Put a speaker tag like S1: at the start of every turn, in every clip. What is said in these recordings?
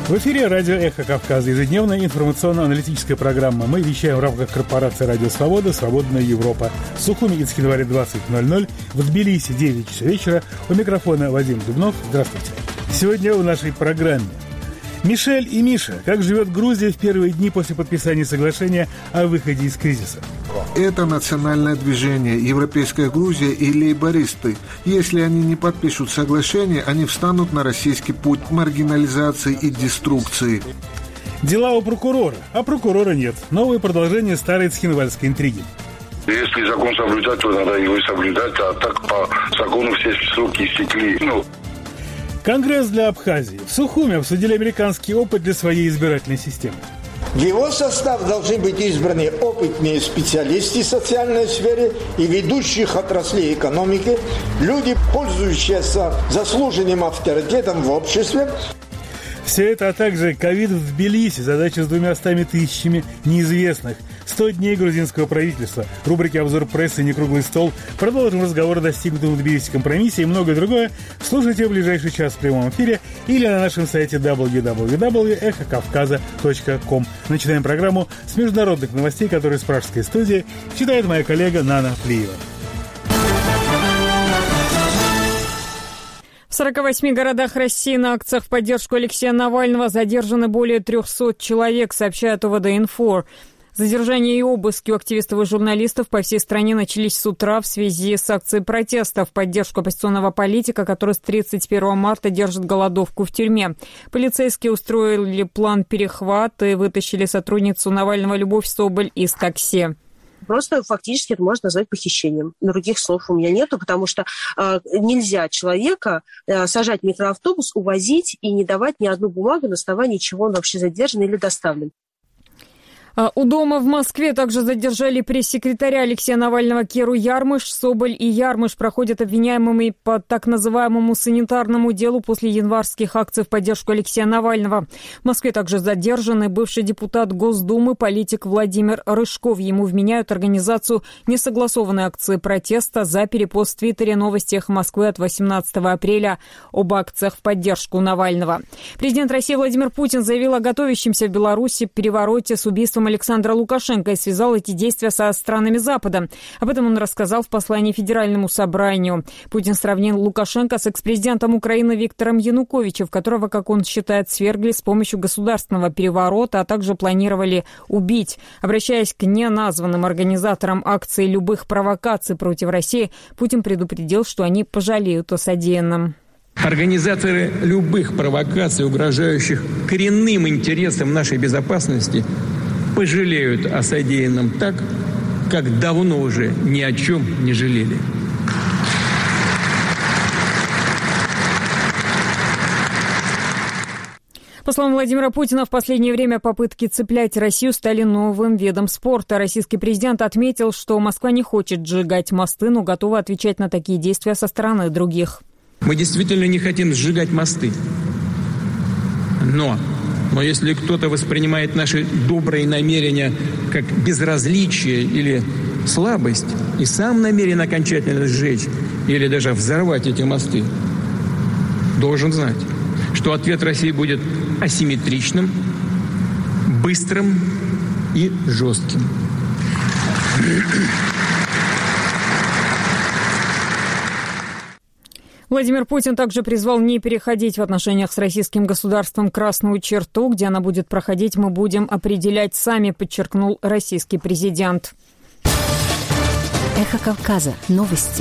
S1: В эфире радио «Эхо Кавказа», ежедневная информационно-аналитическая программа. Мы вещаем в рамках корпорации «Радио Свобода», «Свободная Европа». В Сухуми и Цхинвале 20:00, в Тбилиси 9 часов вечера. У микрофона Вадим Дубнов. Здравствуйте. Сегодня в нашей программе Мишель и Миша. Как живет Грузия в первые дни после подписания соглашения о выходе из кризиса?
S2: Это национальное движение «Европейская Грузия» и лейбористы. Если они не подпишут соглашение, они встанут на российский путь маргинализации и деструкции.
S1: Дела у прокурора, а прокурора нет. Новое продолжение старой цхинвальской интриги.
S3: Если закон соблюдать, то надо его и соблюдать, а так по закону все сроки истекли.
S1: Конгресс для Абхазии. В Сухуми обсудили американский опыт для своей избирательной системы.
S4: В его состав должны быть избраны опытные специалисты в социальной сфере и ведущих отраслей экономики, люди, пользующиеся заслуженным авторитетом в обществе.
S1: Все это, а также ковид в Тбилиси, задача с 200 тысячами неизвестных, 100 дней грузинского правительства, рубрики «Обзор прессы», «Некруглый стол». Продолжим разговор о достигнутом в Тбилиси компромиссе и многое другое. Слушайте в ближайший час в прямом эфире или на нашем сайте www.эхокавказа.ком. Начинаем программу с международных новостей, которые с пражской студии читает моя коллега Нана Плиева.
S5: В 48 городах России на акциях в поддержку Алексея Навального задержаны более 300 человек, сообщает ОВД-Инфо. Задержания и обыски у активистов и журналистов по всей стране начались с утра в связи с акцией протеста в поддержку оппозиционного политика, который с 31 марта держит голодовку в тюрьме. Полицейские устроили план перехвата и вытащили сотрудницу Навального Любовь Соболь из такси.
S6: Просто фактически это можно назвать похищением. Других слов у меня нету, потому что нельзя человека сажать в микроавтобус, увозить и не давать ни одну бумагу на основании чего он вообще задержан или доставлен.
S5: У дома в Москве также задержали пресс-секретаря Алексея Навального Керу Ярмыш. Соболь и Ярмыш проходят обвиняемыми по так называемому санитарному делу после январских акций в поддержку Алексея Навального. В Москве также задержаны бывший депутат Госдумы, политик Владимир Рыжков. Ему вменяют организацию несогласованной акции протеста за перепост в Твиттере «Новости Эхо Москвы» от 18 апреля об акциях в поддержку Навального. Президент России Владимир Путин заявил о готовящемся в Беларуси перевороте с убийством Александра Лукашенко и связал эти действия со странами Запада. Об этом он рассказал в послании Федеральному собранию. Путин сравнил Лукашенко с экс-президентом Украины Виктором Януковичем, которого, как он считает, свергли с помощью государственного переворота, а также планировали убить. Обращаясь к неназванным организаторам акции любых провокаций против России, Путин предупредил, что они пожалеют о содеянном.
S7: Организаторы любых провокаций, угрожающих коренным интересам нашей безопасности, пожалеют о содеянном так, как давно уже ни о чем не жалели.
S5: По словам Владимира Путина, в последнее время попытки цеплять Россию стали новым видом спорта. Российский президент отметил, что Москва не хочет сжигать мосты, но готова отвечать на такие действия со стороны других.
S7: Мы действительно не хотим сжигать мосты. Но если кто-то воспринимает наши добрые намерения как безразличие или слабость и сам намерен окончательно сжечь или даже взорвать эти мосты, должен знать, что ответ России будет асимметричным, быстрым и жестким.
S5: Владимир Путин также призвал не переходить в отношениях с российским государством красную черту. Где она будет проходить, мы будем определять сами, подчеркнул российский президент.
S8: Эхо Кавказа. Новости.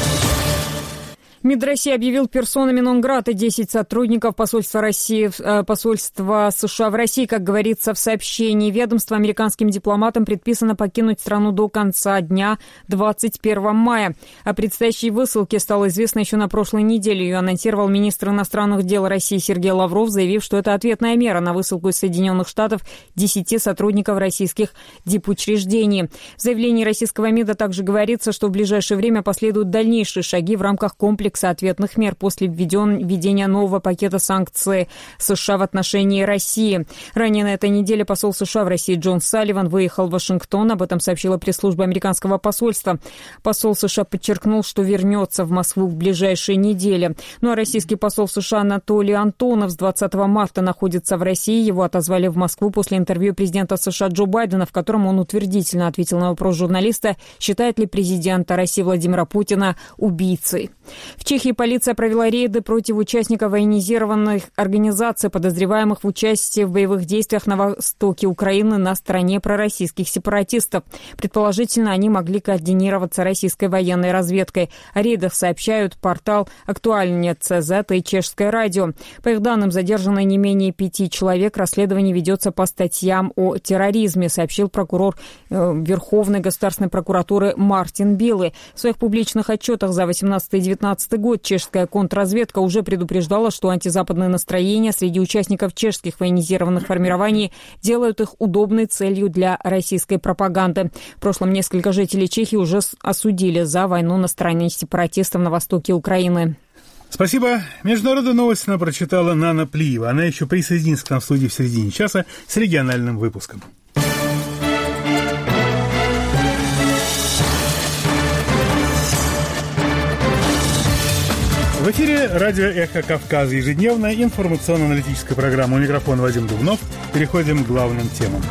S5: МИД России объявил персонами нон-грата 10 сотрудников посольства США в России. Как говорится в сообщении ведомства, американским дипломатам предписано покинуть страну до конца дня 21 мая. О предстоящей высылке стало известно еще на прошлой неделе. Ее анонсировал министр иностранных дел России Сергей Лавров, заявив, что это ответная мера на высылку из Соединенных Штатов 10 сотрудников российских дипучреждений. В заявлении российского МИДа также говорится, что в ближайшее время последуют дальнейшие шаги в рамках комплекса комплекса ответных мер после введения нового пакета санкций США в отношении России. Ранее на этой неделе посол США в России Джон Салливан выехал в Вашингтон. Об этом сообщила пресс-служба американского посольства. Посол США подчеркнул, что вернется в Москву в ближайшие недели. Ну а российский посол в США Анатолий Антонов с 20 марта находится в России. Его отозвали в Москву после интервью президента США Джо Байдена, в котором он утвердительно ответил на вопрос журналиста, считает ли президента России Владимира Путина убийцей. В Чехии полиция провела рейды против участников военизированных организаций, подозреваемых в участии в боевых действиях на востоке Украины на стороне пророссийских сепаратистов. Предположительно, они могли координироваться российской военной разведкой. О рейдах сообщают портал «Актуальнее.цз» и Чешское радио. По их данным, задержаны не менее 5 человек. Расследование ведется по статьям о терроризме, сообщил прокурор Верховной государственной прокуратуры Мартин Белый. В своих публичных отчетах за 2018 и 2019 год чешская контрразведка уже предупреждала, что антизападные настроения среди участников чешских военизированных формирований делают их удобной целью для российской пропаганды. В прошлом несколько жителей Чехии уже осудили за войну на стороне сепаратистов на востоке Украины.
S1: Спасибо. Международную новость нам прочитала Нана Плиева. Она еще присоединится к нам в студии в середине часа с региональным выпуском. В эфире радио «Эхо Кавказа». Ежедневная информационно-аналитическая программа. У микрофона Вадим Дубнов. Переходим к главным темам.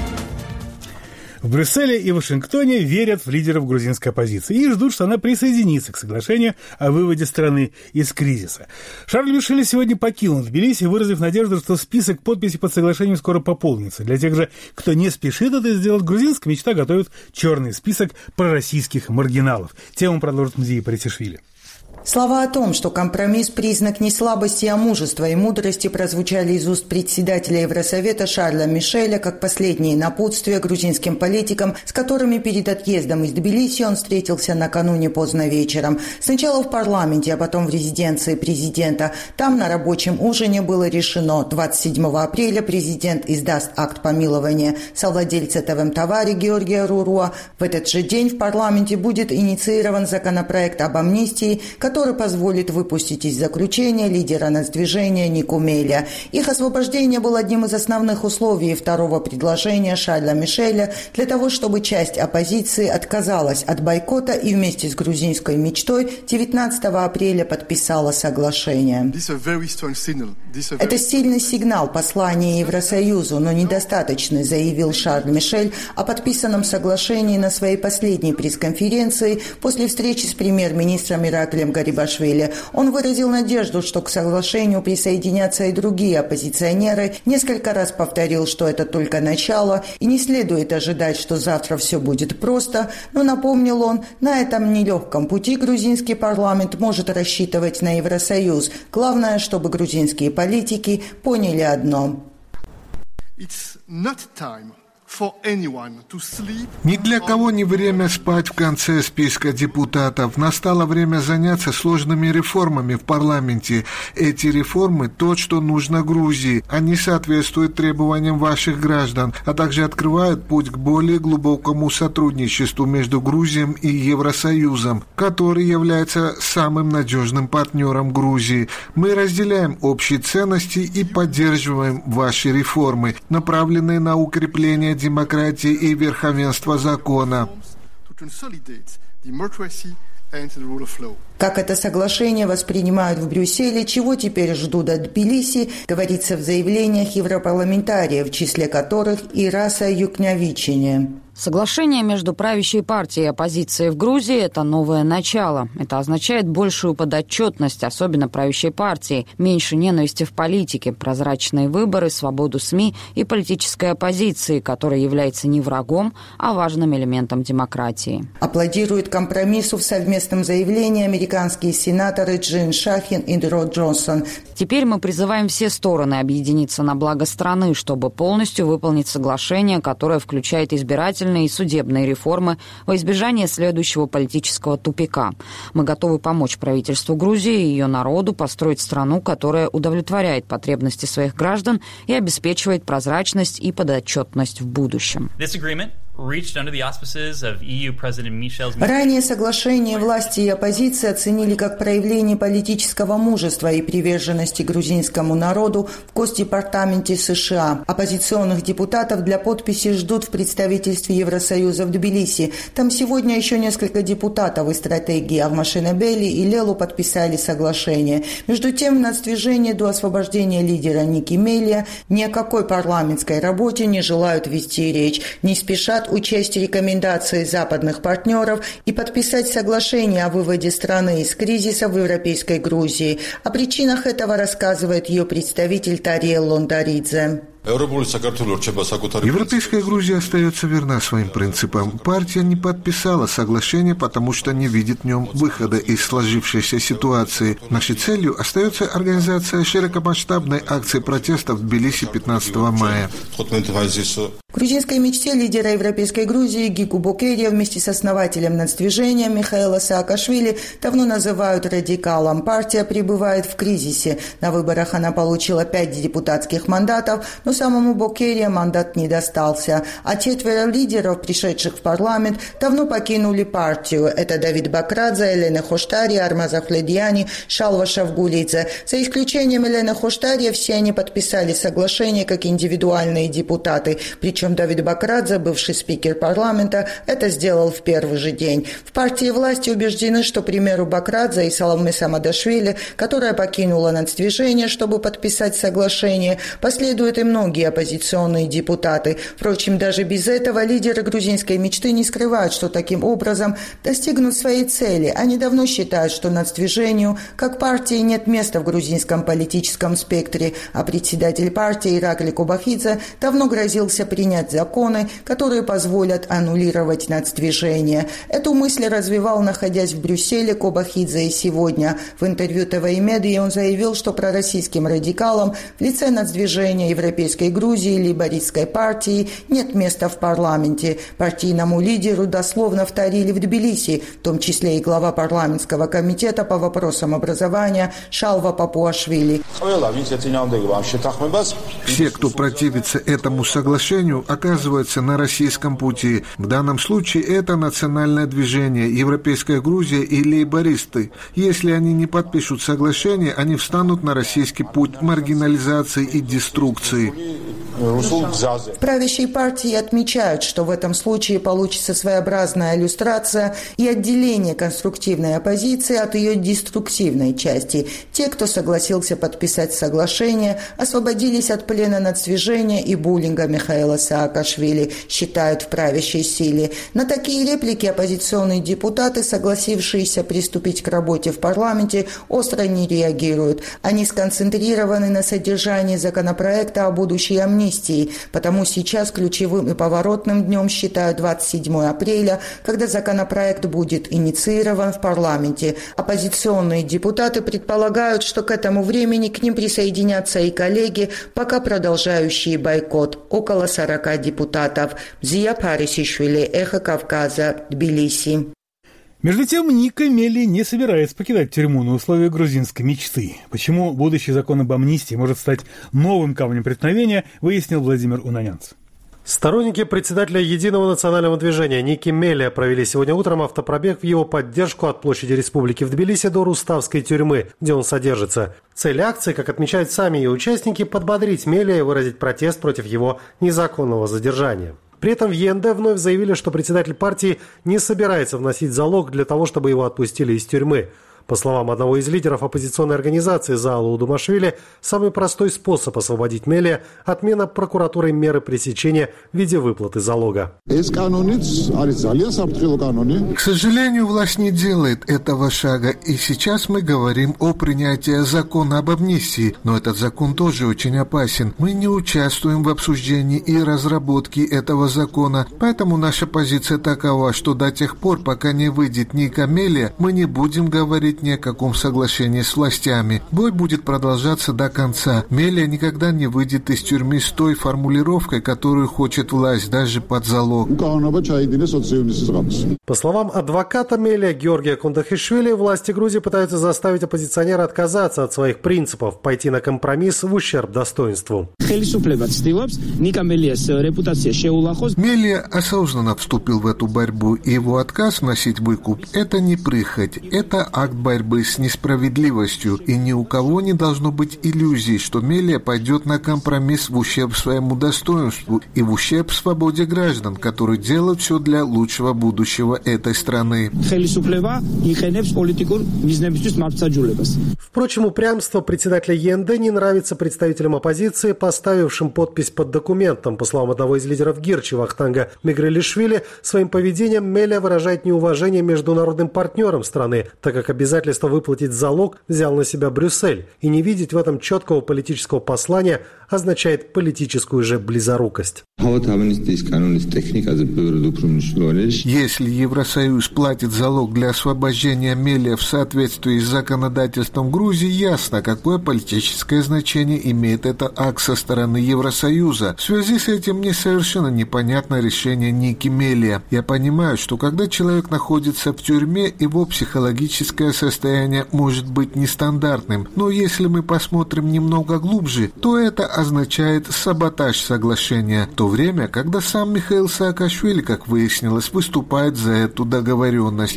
S1: В Брюсселе и Вашингтоне верят в лидеров грузинской оппозиции и ждут, что она присоединится к соглашению о выводе страны из кризиса. Шарль Мишель сегодня покинул Тбилиси, выразив надежду, что список подписей под соглашением скоро пополнится. Для тех же, кто не спешит это сделать, грузинская мечта готовит черный список пророссийских маргиналов. Тему продолжит Мзия Парисишвили.
S8: Слова о том, что компромисс – признак не слабости, а мужества и мудрости, прозвучали из уст председателя Евросовета Шарля Мишеля как последние напутствия грузинским политикам, с которыми перед отъездом из Тбилиси он встретился накануне поздно вечером. Сначала в парламенте, а потом в резиденции президента. Там на рабочем ужине было решено: 27 апреля президент издаст акт помилования совладельца ТВМ-Тавари Георгия Руруа. В этот же день в парламенте будет инициирован законопроект об амнистии, который позволит выпустить из заключения лидера нацдвижения Нику Меля. Их освобождение было одним из основных условий второго предложения Шарля Мишеля для того, чтобы часть оппозиции отказалась от бойкота и вместе с грузинской мечтой 19 апреля подписала соглашение. Это сильный сигнал послания Евросоюзу, но недостаточный, заявил Шарль Мишель о подписанном соглашении на своей последней пресс-конференции после встречи с премьер-министром Ираклием Гарибашвили. Он выразил надежду, что к соглашению присоединятся и другие оппозиционеры, несколько раз повторил, что это только начало, и не следует ожидать, что завтра все будет просто, но, напомнил он, на этом нелегком пути грузинский парламент может рассчитывать на Евросоюз. Главное, чтобы грузинские политики поняли одно.
S2: Ни для кого не время спать в конце списка депутатов. Настало время заняться сложными реформами в парламенте. Эти реформы – то, что нужно Грузии. Они соответствуют требованиям ваших граждан, а также открывают путь к более глубокому сотрудничеству между Грузией и Евросоюзом, который является самым надежным партнером Грузии. Мы разделяем общие ценности и поддерживаем ваши реформы, направленные на укрепление демократии и верховенства закона.
S8: Как это соглашение воспринимают в Брюсселе, чего теперь ждут от Тбилиси, говорится в заявлениях европарламентариев, в числе которых и Раса Юкнявичине.
S9: Соглашение между правящей партией и оппозицией в Грузии – это новое начало. Это означает большую подотчетность, особенно правящей партии, меньше ненависти в политике, прозрачные выборы, свободу СМИ и политической оппозиции, которая является не врагом, а важным элементом демократии.
S8: Аплодируют компромиссу в совместном заявлении американские сенаторы Джин Шахин и Род Джонсон.
S9: Теперь мы призываем все стороны объединиться на благо страны, чтобы полностью выполнить соглашение, которое включает избирательные и судебные реформы во избежание следующего политического тупика. Мы готовы помочь правительству Грузии и ее народу построить страну, которая удовлетворяет потребности своих граждан и обеспечивает прозрачность и подотчетность в будущем.
S8: Ранее соглашение власти и оппозиции оценили как проявление политического мужества и приверженности грузинскому народу в Госдепартаменте США. Оппозиционных депутатов для подписи ждут в представительстве Евросоюза в Тбилиси. Там сегодня еще несколько депутатов из стратегии Авмашенебели и Лелу подписали соглашение. Между тем, в нацдвижении до освобождения лидера Ники Мелия ни о какой парламентской работе не желают вести речь, не спешат учесть рекомендации западных партнеров и подписать соглашение о выводе страны из кризиса в европейской Грузии. О причинах этого рассказывает ее представитель Тариел Лондаридзе.
S2: Европейская Грузия остается верна своим принципам. Партия не подписала соглашение, потому что не видит в нем выхода из сложившейся ситуации. Нашей целью остается организация широкомасштабной акции протеста в Тбилиси 15 мая.
S8: В грузинской мечте лидера Европейской Грузии Гику Бокерия вместе с основателем нацдвижения Михаила Саакашвили давно называют радикалом. Партия пребывает в кризисе. На выборах она получила 5 депутатских мандатов, но самому Бокерия мандат не достался. А 4 лидеров, пришедших в парламент, давно покинули партию. Это Давид Бакрадзе, Елена Хоштари, Армаз Ахледьяни, Шалва Шавгулидзе. За исключением Елены Хоштари, все они подписали соглашение как индивидуальные депутаты. Причем Давид Бакрадзе, бывший спикер парламента, это сделал в первый же день. В партии власти убеждены, что, к примеру, Бакрадзе и Саломе Самадашвили, которая покинула нацдвижение, чтобы подписать соглашение, последуют и многие оппозиционные депутаты. Впрочем, даже без этого лидеры грузинской мечты не скрывают, что таким образом достигнут своей цели. Они давно считают, что нацдвижению, как партии, нет места в грузинском политическом спектре, а председатель партии Иракли Кобахидзе давно грозился принять законы, которые позволят аннулировать нацдвижение. Эту мысль развивал, находясь в Брюсселе, Кобахидзе, и сегодня. В интервью ТВ-медии он заявил, что пророссийским радикалам в лице нацдвижения Европейской Грузии и лейбористской партии нет места в парламенте. Партийному лидеру дословно вторили в Тбилиси, в том числе и глава парламентского комитета по вопросам образования Шалва Папуашвили.
S2: Все, кто противится этому соглашению, оказываются на российском пути. В данном случае это национальное движение, Европейская Грузия и лейбористы. Если они не подпишут соглашение, они встанут на российский путь маргинализации и деструкции.
S8: В правящей партии отмечают, что в этом случае получится своеобразная иллюстрация и отделение конструктивной оппозиции от ее деструктивной части. Те, кто согласился подписать соглашение, освободились от плена нацдвижения и буллинга Михаила Саакашвили, считают в правящей силе. На такие реплики оппозиционные депутаты, согласившиеся приступить к работе в парламенте, остро не реагируют. Они сконцентрированы на содержании законопроекта о будущей амнистии, потому сейчас ключевым и поворотным днем считают 27 апреля, когда законопроект будет инициирован в парламенте. Оппозиционные депутаты предполагают, что к этому времени к ним присоединятся и коллеги, пока продолжающие бойкот. Около 40 депутатов. Зия Парисишвили, Эхо Кавказа, Тбилиси.
S1: Между тем, Ника Мели не собирается покидать тюрьму на условиях грузинской мечты. Почему будущий закон об амнистии может стать новым камнем преткновения, выяснил Владимир Унанянц.
S10: Сторонники председателя Единого национального движения Ники Мелия провели сегодня утром автопробег в его поддержку от площади Республики в Тбилиси до Руставской тюрьмы, где он содержится. Цель акции, как отмечают сами ее участники, подбодрить Мелия и выразить протест против его незаконного задержания. При этом в ЕНД вновь заявили, что председатель партии не собирается вносить залог для того, чтобы его отпустили из тюрьмы. По словам одного из лидеров оппозиционной организации Заала Удумашвили, самый простой способ освободить Мелия – отмена прокуратурой меры пресечения в виде выплаты залога.
S2: К сожалению, власть не делает этого шага, и сейчас мы говорим о принятии закона об амнистии, но этот закон тоже очень опасен. Мы не участвуем в обсуждении и разработке этого закона, поэтому наша позиция такова, что до тех пор, пока не выйдет Ника Мелия, мы не будем говорить быть ни о каком соглашении с властями. Бой будет продолжаться до конца. Мелия никогда не выйдет из тюрьмы с той формулировкой, которую хочет власть, даже под залог.
S10: По словам адвоката Мелия Георгия Кондахишвили, власти Грузии пытаются заставить оппозиционера отказаться от своих принципов, пойти на компромисс в ущерб достоинству.
S2: Мелия осознанно вступил в эту борьбу, и его отказ вносить выкуп – это не прихоть, это акт борьбы с несправедливостью, и ни у кого не должно быть иллюзий, что Мелия пойдет на компромисс в ущерб своему достоинству и в ущерб свободе граждан, которые делают все для лучшего будущего этой страны.
S10: Впрочем, упрямство председателя ЕНД не нравится представителям оппозиции, поставившим подпись под документом. По словам одного из лидеров Гирчи, Вахтанга Мигрелишвили, своим поведением Мелия выражает неуважение международным партнерам страны, так как обязательство выплатить залог взял на себя Брюссель. И не видеть в этом четкого политического послания означает политическую же близорукость.
S2: Если Евросоюз платит залог для освобождения Мелия в соответствии с законодательством Грузии, ясно, какое политическое значение имеет этот акт со стороны Евросоюза. В связи с этим мне совершенно непонятно решение Ники Мелия. Я понимаю, что когда человек находится в тюрьме, его психологическое состояние может быть нестандартным, но если мы посмотрим немного глубже, то это означает саботаж соглашения, в то время, когда сам Михаил Саакашвили, как выяснилось, выступает за эту договоренность.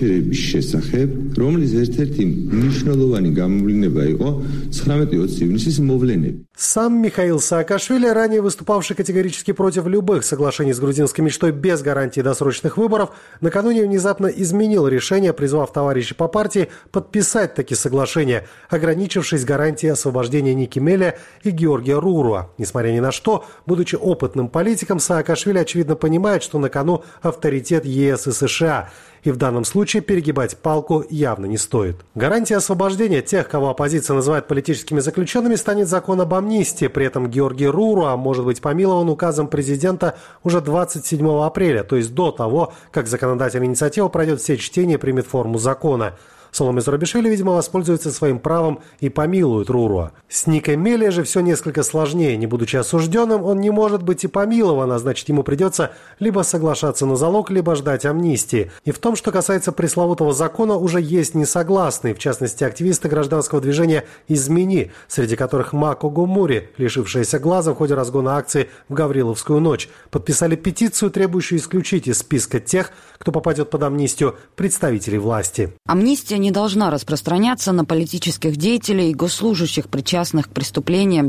S10: Сам Михаил Саакашвили, ранее выступавший категорически против любых соглашений с грузинской мечтой без гарантии досрочных выборов, накануне внезапно изменил решение, призвав товарищей по партии подписать такие соглашения, ограничившись гарантией освобождения Ники Мелия и Георгия Руруа. Несмотря ни на что, будучи опытным политиком, Саакашвили очевидно понимает, что на кону авторитет ЕС и США, и в данном случае перегибать палку явно не стоит. Гарантия освобождения тех, кого оппозиция называет политическими заключенными, станет закон об амнистии. При этом Георгий Руруа может быть помилован указом президента уже 27 апреля, то есть до того, как законодательная инициатива пройдет все чтения и примет форму закона. Соломе Зурабишвили, видимо, воспользуется своим правом и помилует Руруа. С Никой Мелия же все несколько сложнее. Не будучи осужденным, он не может быть и помилован, а значит, ему придется либо соглашаться на залог, либо ждать амнистии. И в том, что касается пресловутого закона, уже есть несогласные, в частности, активисты гражданского движения «Измени», среди которых Мако Гумури, лишившаяся глаза в ходе разгона акции в Гавриловскую ночь, подписали петицию, требующую исключить из списка тех, кто попадет под амнистию, представителей власти.
S9: Амнистия не должна распространяться на политических деятелей и госслужащих, причастных к преступлениям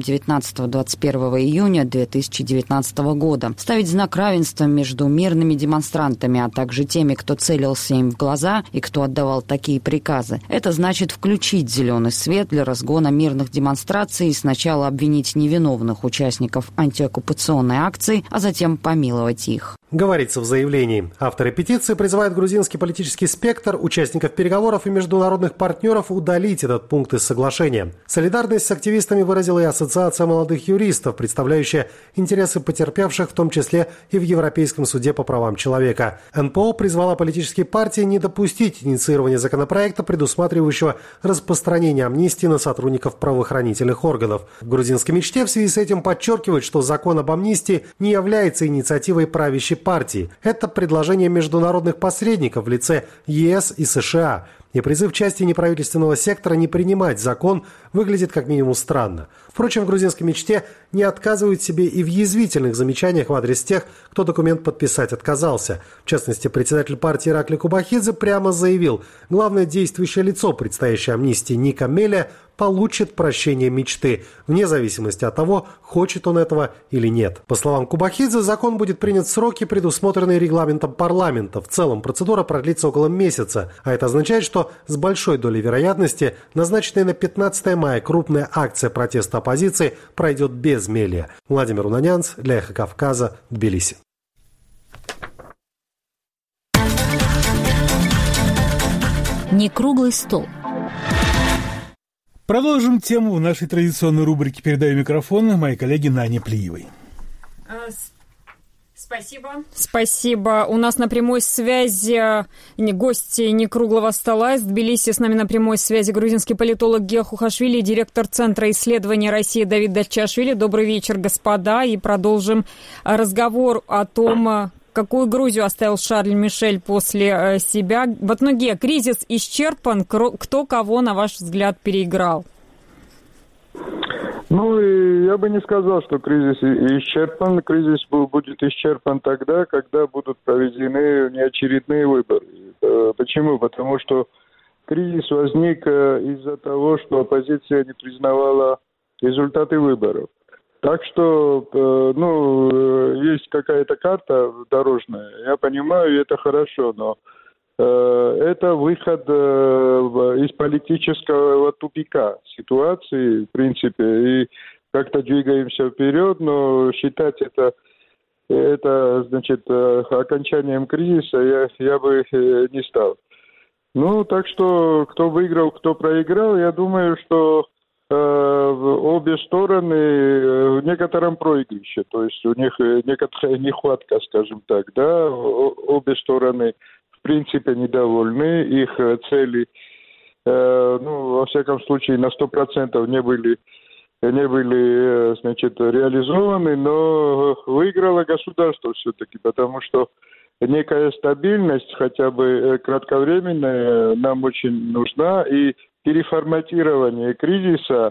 S9: 19-21 июня 2019 года. Ставить знак равенства между мирными демонстрантами, а также теми, кто целился им в глаза и кто отдавал такие приказы. Это значит включить зеленый свет для разгона мирных демонстраций и сначала обвинить невиновных участников антиоккупационной акции, а затем помиловать их.
S10: Говорится в заявлении. Авторы петиции призывают грузинский политический спектр, участников переговоров и международных партнеров удалить этот пункт из соглашения. Солидарность с активистами выразила и Ассоциация молодых юристов, представляющая интересы потерпевших, в том числе и в Европейском суде по правам человека. НПО призвала политические партии не допустить инициирования законопроекта, предусматривающего распространение амнистии на сотрудников правоохранительных органов. В грузинской мечте в связи с этим подчеркивают, что закон об амнистии не является инициативой правящей партии. Это предложение международных посредников в лице ЕС и США. И призыв части неправительственного сектора не принимать закон выглядит как минимум странно. Впрочем, в грузинской мечте не отказывают себе и в язвительных замечаниях в адрес тех, кто документ подписать отказался. В частности, председатель партии Иракли Кубахидзе прямо заявил, главное действующее лицо предстоящей амнистии Ника Мелия получит прощение мечты, вне зависимости от того, хочет он этого или нет. По словам Кубахидзе, закон будет принят в сроки, предусмотренные регламентом парламента. В целом процедура продлится около месяца, а это означает, что с большой долей вероятности назначенная на 15 мая крупная акция протеста оппозиции пройдет без Мелия. Владимир Унанянц для Эхо Кавказа, Тбилиси.
S11: Не круглый стол.
S1: Продолжим тему в нашей традиционной рубрике. Передаю микрофон моей коллеге Нане Плиевой.
S5: Спасибо. У нас на прямой связи гости некруглого стола из Тбилиси. С нами на прямой связи грузинский политолог Гия Хухашвили и директор Центра исследований России Давид Дачашвили. Добрый вечер, господа. И продолжим разговор о том, какую Грузию оставил Шарль Мишель после себя. Вот, Гия, кризис исчерпан. Кто кого, на ваш взгляд, переиграл?
S12: Я бы не сказал, что кризис исчерпан. Кризис будет исчерпан тогда, когда будут проведены неочередные выборы. Почему? Потому что кризис возник из-за того, что оппозиция не признавала результаты выборов. Так что, есть какая-то карта дорожная, я понимаю, и это хорошо, но это выход из политического тупика ситуации, в принципе, и как-то двигаемся вперед, но считать это значит, окончанием кризиса я бы не стал. Так что, кто выиграл, кто проиграл, я думаю, что обе стороны в некотором проигрыше, то есть у них некоторая нехватка, скажем так, да, обе стороны в принципе недовольны, их цели, во всяком случае, на 100% не были, значит, реализованы, но выиграло государство все-таки, потому что некая стабильность, хотя бы кратковременная, нам очень нужна, и переформатирование кризиса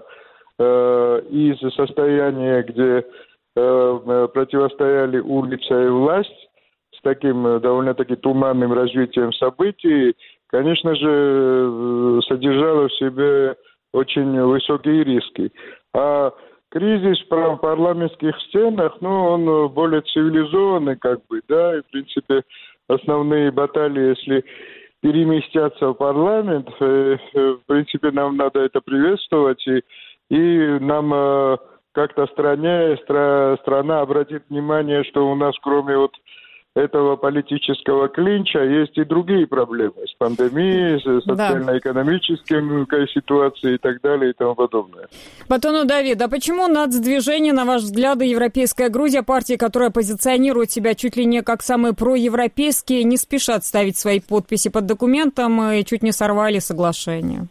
S12: из состояния, где противостояли улица и власть, с таким довольно-таки туманным развитием событий, конечно же, содержало в себе очень высокие риски. А кризис в парламентских стенах, он более цивилизованный, да, и, в принципе, основные баталии, если переместятся в парламент, в принципе, нам надо это приветствовать, и нам как-то страна обратит внимание, что у нас, кроме этого политического клинча, есть и другие проблемы с пандемией, с социально-экономической ситуацией и так далее и тому подобное.
S5: Батону Давид, а почему нацдвижение, на ваш взгляд, и Европейская Грузия, партии, которая позиционирует себя чуть ли не как самые проевропейские, не спешат ставить свои подписи под документом и чуть не сорвали соглашение?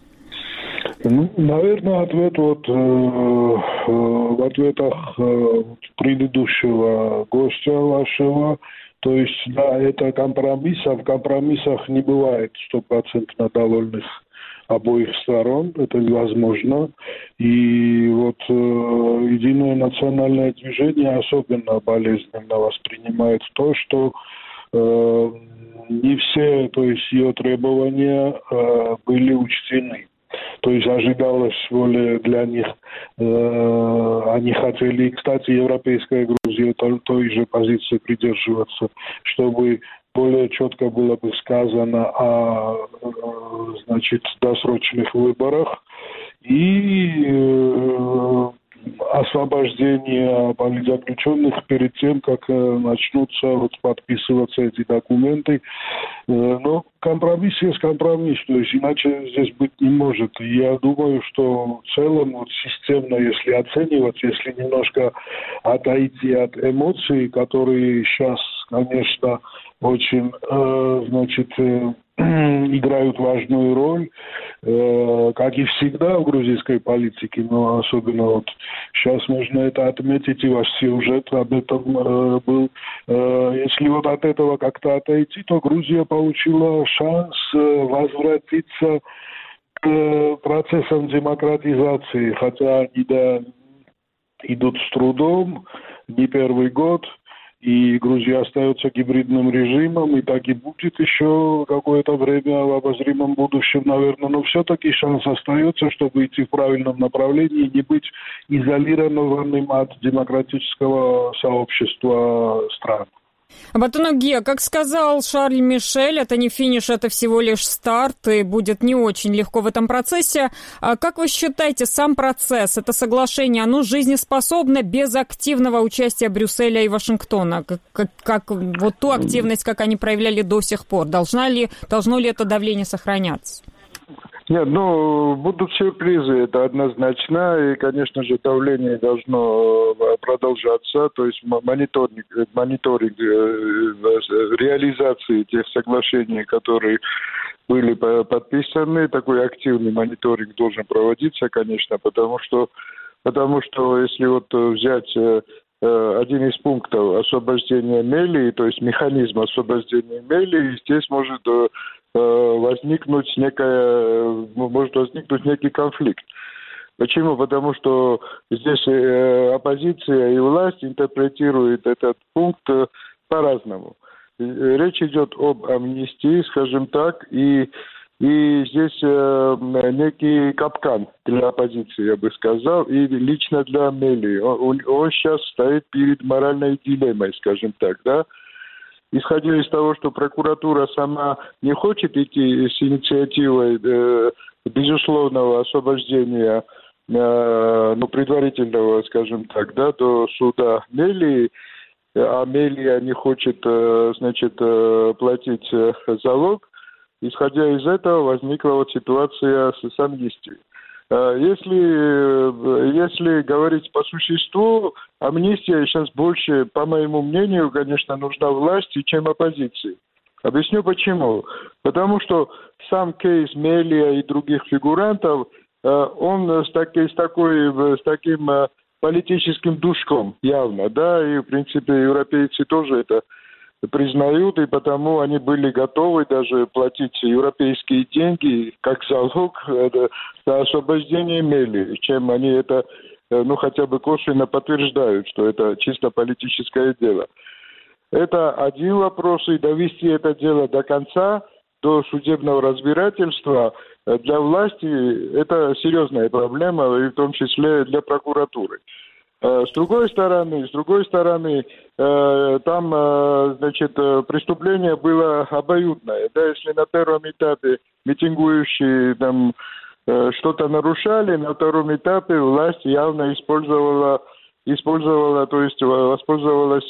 S13: Наверное, ответ в ответах предыдущего гостя вашего, то есть, да, это компромисс, а в компромиссах не бывает 100% довольных обоих сторон, это невозможно. И Единое национальное движение особенно болезненно воспринимает то, что не все, то есть ее требования были учтены. То есть ожидалось более для них, они хотели, кстати, Европейская Грузия той же позиции придерживаться, чтобы более четко было бы сказано о, досрочных выборах и освобождение политзаключенных перед тем, как начнутся подписываться эти документы. Но компромисс есть компромисс, то есть иначе здесь быть не может. И я думаю, что в целом системно, если оценивать, если немножко отойти от эмоций, которые сейчас, конечно, очень, играют важную роль, как и всегда в грузинской политике, но особенно сейчас можно это отметить, и ваш сюжет об этом был. Если от этого как-то отойти, то Грузия получила шанс возвратиться к процессам демократизации, хотя они идут с трудом, не первый год, и Грузия остается гибридным режимом, и так и будет еще какое-то время в обозримом будущем, наверное. Но все-таки шанс остается, чтобы идти в правильном направлении, не быть изолированным от демократического сообщества стран.
S5: Батон Гия, как сказал Шарль Мишель, это не финиш, это всего лишь старт, и будет не очень легко в этом процессе. А как вы считаете, сам процесс, это соглашение, оно жизнеспособно без активного участия Брюсселя и Вашингтона? Как ту активность, как они проявляли до сих пор? Должно ли это давление сохраняться?
S12: Нет, будут сюрпризы, это однозначно, и, конечно же, давление должно продолжаться, то есть мониторинг реализации тех соглашений, которые были подписаны, такой активный мониторинг должен проводиться, конечно, потому что если вот взять один из пунктов освобождения Мелии, то есть механизм освобождения Мелии, здесь может возникнуть некий конфликт. Почему? Потому что здесь оппозиция и власть интерпретируют этот пункт по-разному. Речь идет об амнистии, скажем так, и здесь некий капкан для оппозиции, я бы сказал, и лично для Мелии. Он сейчас стоит перед моральной дилеммой, скажем так, да. Исходя из того, что прокуратура сама не хочет идти с инициативой безусловного освобождения, предварительного, скажем так, да, до суда Мелии, а Мелия не хочет, платить залог, исходя из этого возникла вот ситуация с амнистией. Если говорить по существу, амнистия сейчас больше, по моему мнению, конечно, нужна власти, чем оппозиции. Объясню почему. Потому что сам кейс Мелия и других фигурантов, он с таким политическим душком явно, да, и в принципе европейцы тоже это признают, и потому они были готовы даже платить европейские деньги как залог за освобождение Мелии, чем они это, хотя бы косвенно подтверждают, что это чисто политическое дело. Это один вопрос, и довести это дело до конца, до судебного разбирательства, для власти это серьезная проблема, и в том числе для прокуратуры. С другой стороны, там, преступление было обоюдное. Да, если на первом этапе митингующие там что-то нарушали, на втором этапе власть явно воспользовалась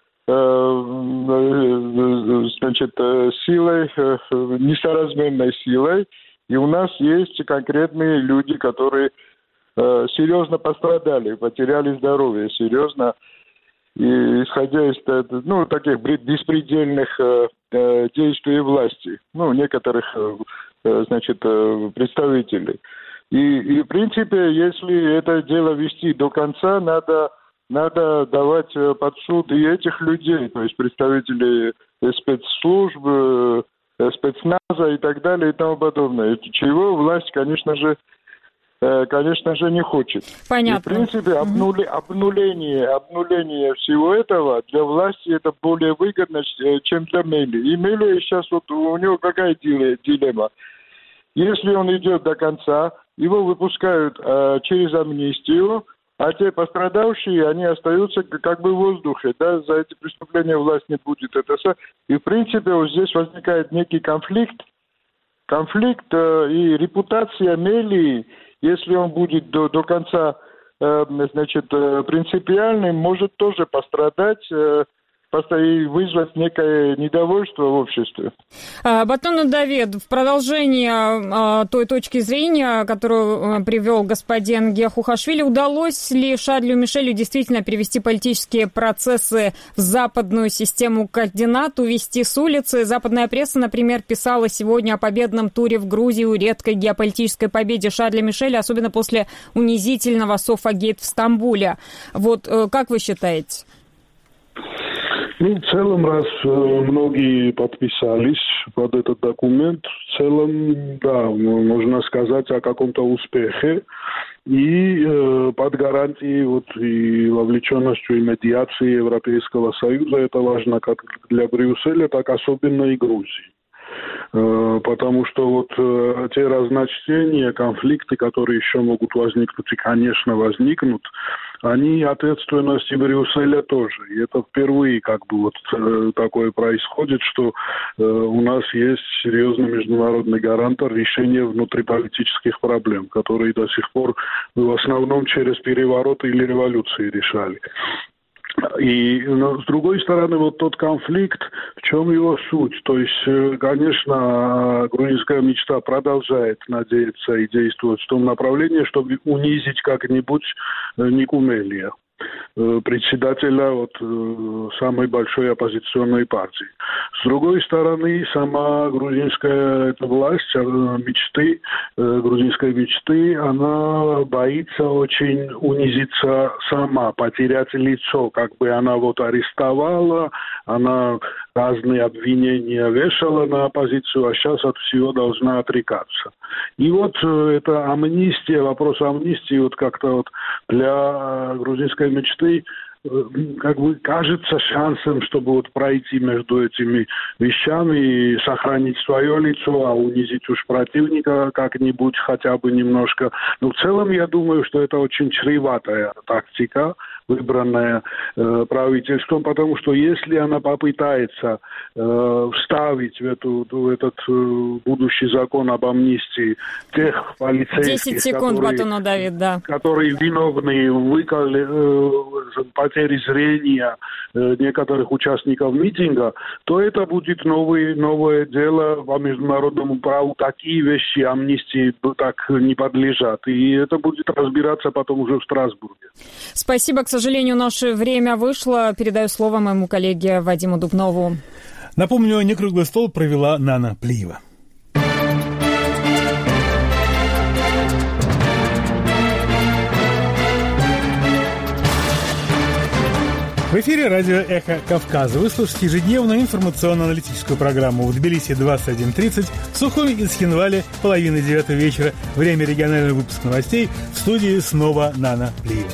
S12: силой, несоразмерной силой. И у нас есть конкретные люди, которые серьезно пострадали, потеряли здоровье, серьезно. И исходя из таких беспредельных действий власти, некоторых, представителей. И в принципе, если это дело вести до конца, надо давать под суд и этих людей, то есть представителей спецслужб, спецназа и так далее и тому подобное. Чего власть, конечно же, не хочет.
S5: Понятно.
S12: И, в принципе, обнуление всего этого для власти это более выгодно, чем для Мелии. И Мелия сейчас у него какая дилемма? Если он идет до конца, его выпускают через амнистию, а те пострадавшие, они остаются как бы в воздухе, да, за эти преступления власть не будет. И, в принципе, вот здесь возникает некий конфликт и репутация Мелии, если он будет до конца, принципиальным, может тоже пострадать и вызвать некое недовольство в обществе.
S5: Батон Давид, в продолжение той точки зрения, которую привел господин Гехухашвили, удалось ли Шарлю Мишелю действительно перевести политические процессы в западную систему координат, увести с улицы? Западная пресса, например, писала сегодня о победном туре в Грузию, редкой геополитической победе Шарля Мишеля, особенно после унизительного Софа-гейт в Стамбуле. Вот как вы считаете?
S13: В целом, раз многие подписались под этот документ, в целом, да, можно сказать о каком-то успехе. И под гарантией и вовлеченностью и медиации Европейского Союза это важно как для Брюсселя, так особенно и Грузии. Потому что те разночтения, конфликты, которые еще могут возникнуть и, конечно, возникнут, они ответственности Брюсселя тоже. И это впервые такое происходит, что у нас есть серьезный международный гарантор решения внутриполитических проблем, которые до сих пор в основном через перевороты или революции решали. Но, с другой стороны, вот тот конфликт, в чем его суть? То есть, конечно, грузинская мечта продолжает надеяться и действовать в том направлении, чтобы унизить как-нибудь Никумелия, председателя самой большой оппозиционной партии. С другой стороны, сама грузинская власть, грузинской мечты, она боится очень унизиться сама, потерять лицо, как бы она арестовала, она разные обвинения вешала на оппозицию, а сейчас от всего должна отрекаться. И эта амнистия, вопрос амнистии как-то для грузинской мечты как бы кажется шансом, чтобы пройти между этими вещами и сохранить свое лицо, а унизить уж противника как-нибудь хотя бы немножко. Но в целом я думаю, что это очень чреватая тактика, выбранная правительством, потому что если она попытается вставить в этот будущий закон об амнистии тех полицейских,
S5: 10 секунд, Батонов Давид, да,
S13: которые виновны в потере зрения некоторых участников митинга, то это будет новое дело по международному праву. Такие вещи амнистии так не подлежат. И это будет разбираться потом уже в Страсбурге.
S5: Спасибо. К сожалению, наше время вышло. Передаю слово моему коллеге Вадиму Дубнову.
S1: Напомню, некруглый стол провела Нана Плиева. В эфире радио «Эхо Кавказа». Вы слушаете ежедневную информационно-аналитическую программу в Тбилиси 21:30, в Сухуми и Цхинвале 8:30 вечера. Время регионального выпуска новостей. В студии снова Нана Плиева.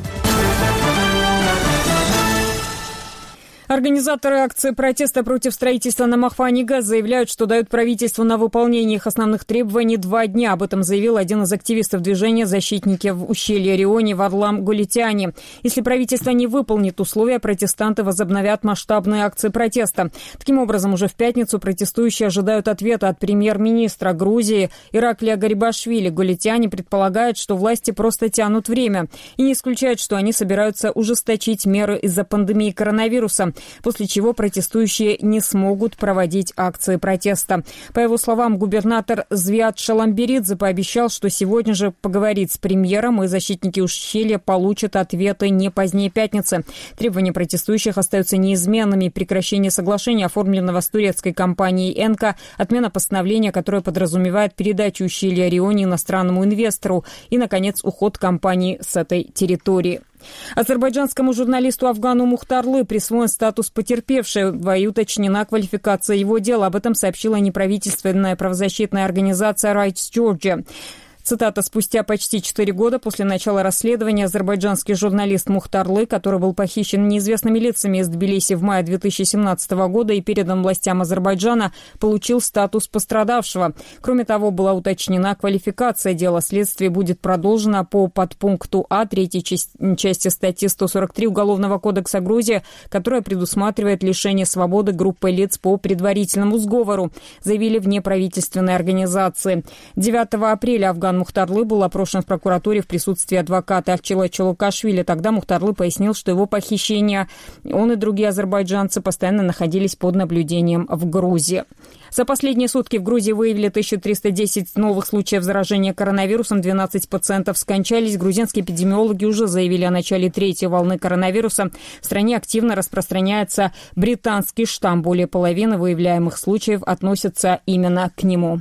S5: Организаторы акции протеста против строительства на Махфане ГЭС заявляют, что дают правительству на выполнение их основных требований 2 дня. Об этом заявил один из активистов движения «Защитники в ущелье-Рионе» Варлам Гулитяни. Если правительство не выполнит условия, протестанты возобновят масштабные акции протеста. Таким образом, уже в пятницу протестующие ожидают ответа от премьер-министра Грузии Ираклия Гарибашвили. Гулитяни предполагает, что власти просто тянут время и не исключают, что они собираются ужесточить меры из-за пандемии коронавируса, после чего протестующие не смогут проводить акции протеста. По его словам, губернатор Звиат Шаламберидзе пообещал, что сегодня же поговорит с премьером, и защитники ущелья получат ответы не позднее пятницы. Требования протестующих остаются неизменными: прекращение соглашения, оформленного с турецкой компанией «Энка», отмена постановления, которое подразумевает передачу ущелья Рионе иностранному инвестору, и, наконец, уход компании с этой территории. Азербайджанскому журналисту Афгану Мухтарлы присвоен статус потерпевшего и уточнена квалификация его дела. Об этом сообщила неправительственная правозащитная организация Rights Georgia. Цитата: «Спустя почти 4 года после начала расследования азербайджанский журналист Мухтарлы, который был похищен неизвестными лицами из Тбилиси в мае 2017 года и передан властям Азербайджана, получил статус пострадавшего. Кроме того, была уточнена квалификация дела. Следствие будет продолжено по подпункту А 3 части статьи 143 Уголовного кодекса Грузии, которая предусматривает лишение свободы группы лиц по предварительному сговору», заявили в неправительственной организации. 9 апреля Афган Мухтарлы был опрошен в прокуратуре в присутствии адвоката Ахчила Чолукашвили. Тогда Мухтарлы пояснил, что его похищение, он и другие азербайджанцы постоянно находились под наблюдением в Грузии. За последние сутки в Грузии выявили 1310 новых случаев заражения коронавирусом, 12 пациентов скончались. Грузинские эпидемиологи уже заявили о начале 3-й волны коронавируса. В стране активно распространяется британский штамм. Более половины выявляемых случаев относятся именно к нему.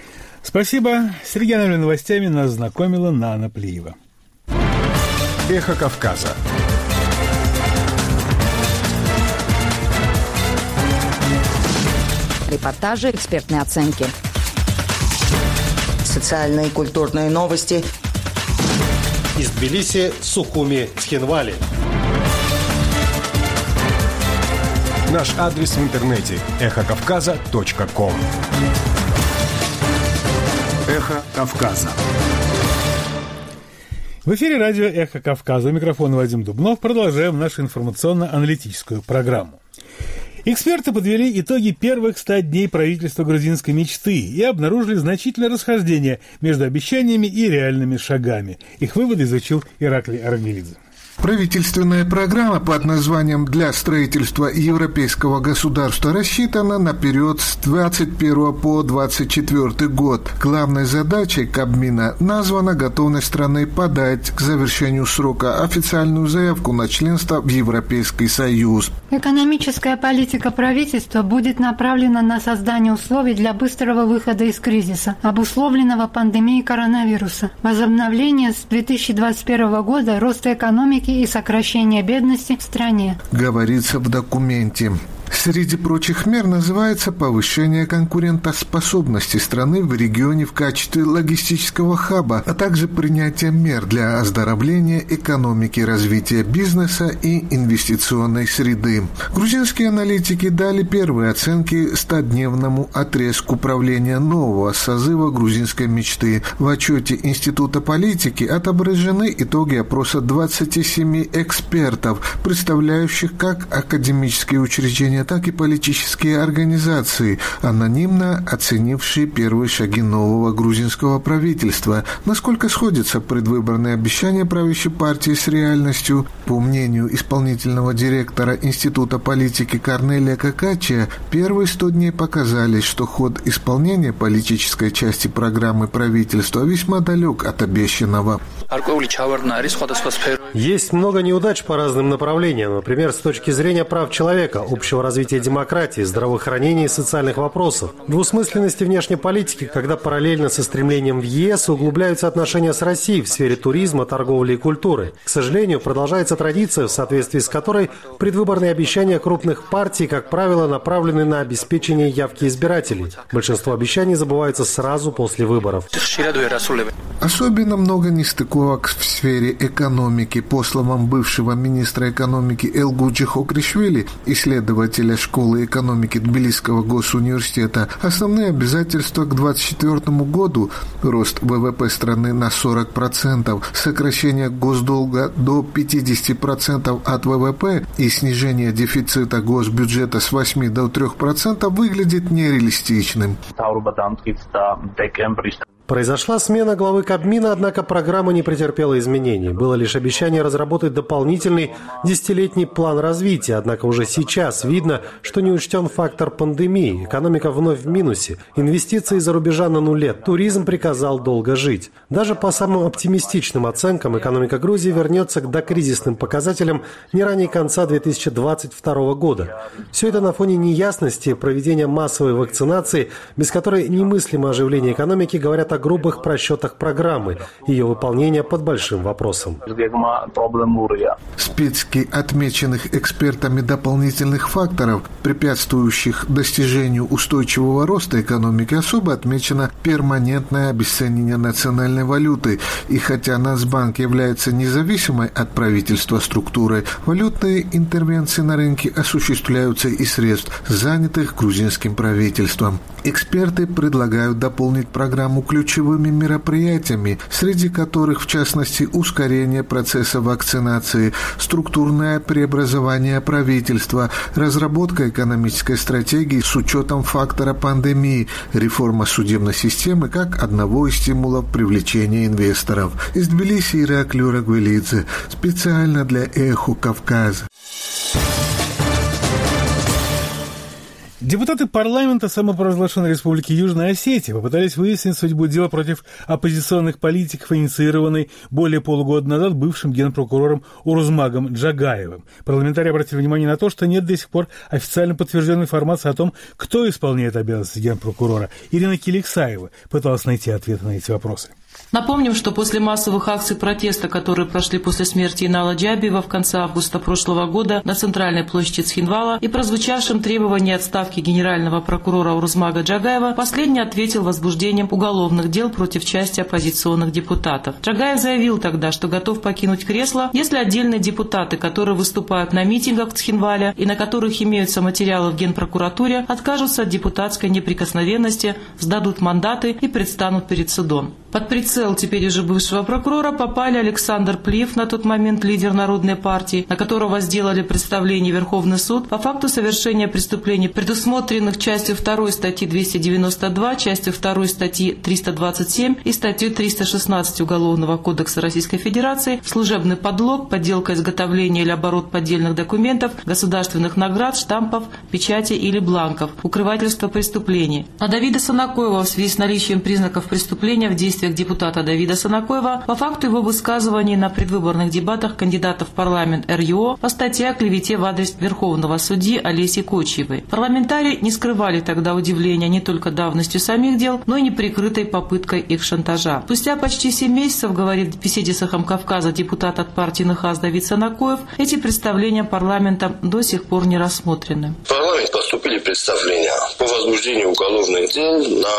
S1: Спасибо. С региональными новостями нас знакомила Нана Плиева.
S14: Эхо Кавказа.
S9: Репортажи, экспертные оценки.
S8: Социальные и культурные новости.
S10: Из Тбилиси, Сухуми, Цхинвали.
S14: Наш адрес в интернете эхокавказа.ком. Эхо Кавказа.
S1: В эфире радио «Эхо Кавказа». У микрофона Вадим Дубнов. Продолжаем нашу информационно-аналитическую программу. Эксперты подвели итоги первых 100 дней правительства грузинской мечты и обнаружили значительное расхождение между обещаниями и реальными шагами. Их выводы изучил Ираклий Арангелидзе.
S2: Правительственная программа под названием «Для строительства европейского государства» рассчитана на период с 21 по 24 год. Главной задачей Кабмина названа готовность страны подать к завершению срока официальную заявку на членство в Европейский Союз.
S15: Экономическая политика правительства будет направлена на создание условий для быстрого выхода из кризиса, обусловленного пандемией коронавируса, возобновление с 2021 года роста экономики и сокращение бедности в стране.
S2: Говорится в документе. Среди прочих мер называется повышение конкурентоспособности страны в регионе в качестве логистического хаба, а также принятие мер для оздоровления экономики, развития бизнеса и инвестиционной среды. Грузинские аналитики дали первые оценки 100-дневному отрезку правления нового созыва грузинской мечты. В отчете Института политики отображены итоги опроса 27 экспертов, представляющих как академические учреждения, так и политические организации, анонимно оценившие первые шаги нового грузинского правительства. Насколько сходятся предвыборные обещания правящей партии с реальностью? По мнению исполнительного директора Института политики Корнелия Какачия, первые 100 дней показали, что ход исполнения политической части программы правительства весьма далек от обещанного.
S10: Есть много неудач по разным направлениям, например, с точки зрения прав человека, общего развития демократии, здравоохранения и социальных вопросов, двусмысленности внешней политики, когда параллельно со стремлением в ЕС углубляются отношения с Россией в сфере туризма, торговли и культуры. К сожалению, продолжается традиция, в соответствии с которой предвыборные обещания крупных партий, как правило, направлены на обеспечение явки избирателей. Большинство обещаний забываются сразу после выборов.
S2: Особенно много нестыковок в сфере экономики. По словам бывшего министра экономики Элгуджи Хокришвили, исследователя школы экономики Тбилисского госуниверситета, основные обязательства к 2024 году – рост ВВП страны на 40%, сокращение госдолга до 50% от ВВП и снижение дефицита госбюджета с 8 до 3% выглядит нереалистичным.
S10: Произошла смена главы Кабмина, однако программа не претерпела изменений. Было лишь обещание разработать дополнительный 10-летний план развития, однако уже сейчас видно, что не учтен фактор пандемии. Экономика вновь в минусе, инвестиции из-за рубежа на нуле, туризм приказал долго жить. Даже по самым оптимистичным оценкам экономика Грузии вернется к докризисным показателям не ранее конца 2022 года. Все это на фоне неясности проведения массовой вакцинации, без которой немыслимо оживление экономики, говорят о грубых просчетах программы, ее выполнение под большим вопросом.
S2: В списке отмеченных экспертами дополнительных факторов, препятствующих достижению устойчивого роста экономики, особо отмечено перманентное обесценивание национальной валюты. И хотя Нацбанк является независимой от правительства структурой, валютные интервенции на рынке осуществляются из средств, занятых грузинским правительством. Эксперты предлагают дополнить программу ключевыми мероприятиями, среди которых, в частности, ускорение процесса вакцинации, структурное преобразование правительства, разработка экономической стратегии с учетом фактора пандемии, реформа судебной системы как одного из стимулов привлечения инвесторов. Из Тбилиси Ираклий Рагвелидзе, специально для «Эхо Кавказа».
S1: Депутаты парламента самопровозглашенной Республики Южная Осетия попытались выяснить судьбу дела против оппозиционных политиков, инициированной более полугода назад бывшим генпрокурором Урузмагом Джагаевым. Парламентарии обратили внимание на то, что нет до сих пор официально подтвержденной информации о том, кто исполняет обязанности генпрокурора. Ирина Киликсаева пыталась найти ответы на эти вопросы.
S16: Напомним, что после массовых акций протеста, которые прошли после смерти Инала Джабиева в конце августа прошлого года на центральной площади Цхинвала и прозвучавшим требованием отставки генерального прокурора Урузмага Джагаева, последний ответил возбуждением уголовных дел против части оппозиционных депутатов. Джагаев заявил тогда, что готов покинуть кресло, если отдельные депутаты, которые выступают на митингах в Цхинвале и на которых имеются материалы в Генпрокуратуре, откажутся от депутатской неприкосновенности, сдадут мандаты и предстанут перед судом. Под прицел теперь уже бывшего прокурора попали Александр Плиев, на тот момент лидер Народной партии, на которого сделали представление Верховный суд по факту совершения преступлений, предусмотренных частью 2 статьи 292, частью 2 статьи 327 и статьей 316 Уголовного кодекса Российской Федерации, служебный подлог, подделка, изготовление или оборот поддельных документов, государственных наград, штампов, печати или бланков, укрывательство преступлений. А Давида Санакоева в связи с наличием признаков преступления в действиях депутата Давида Санакоева по факту его высказываний на предвыборных дебатах кандидата в парламент РЮО по статье о клевете в адрес верховного судьи Олеси Кочиевой. Парламентарии не скрывали тогда удивления не только давностью самих дел, но и неприкрытой попыткой их шантажа. Спустя почти 7 месяцев, говорит в беседе с «Эхом Кавказа» депутат от партии НХАС Давид Санакоев, эти представления парламента до сих пор не рассмотрены.
S17: В парламент поступили представления по возбуждению уголовных дел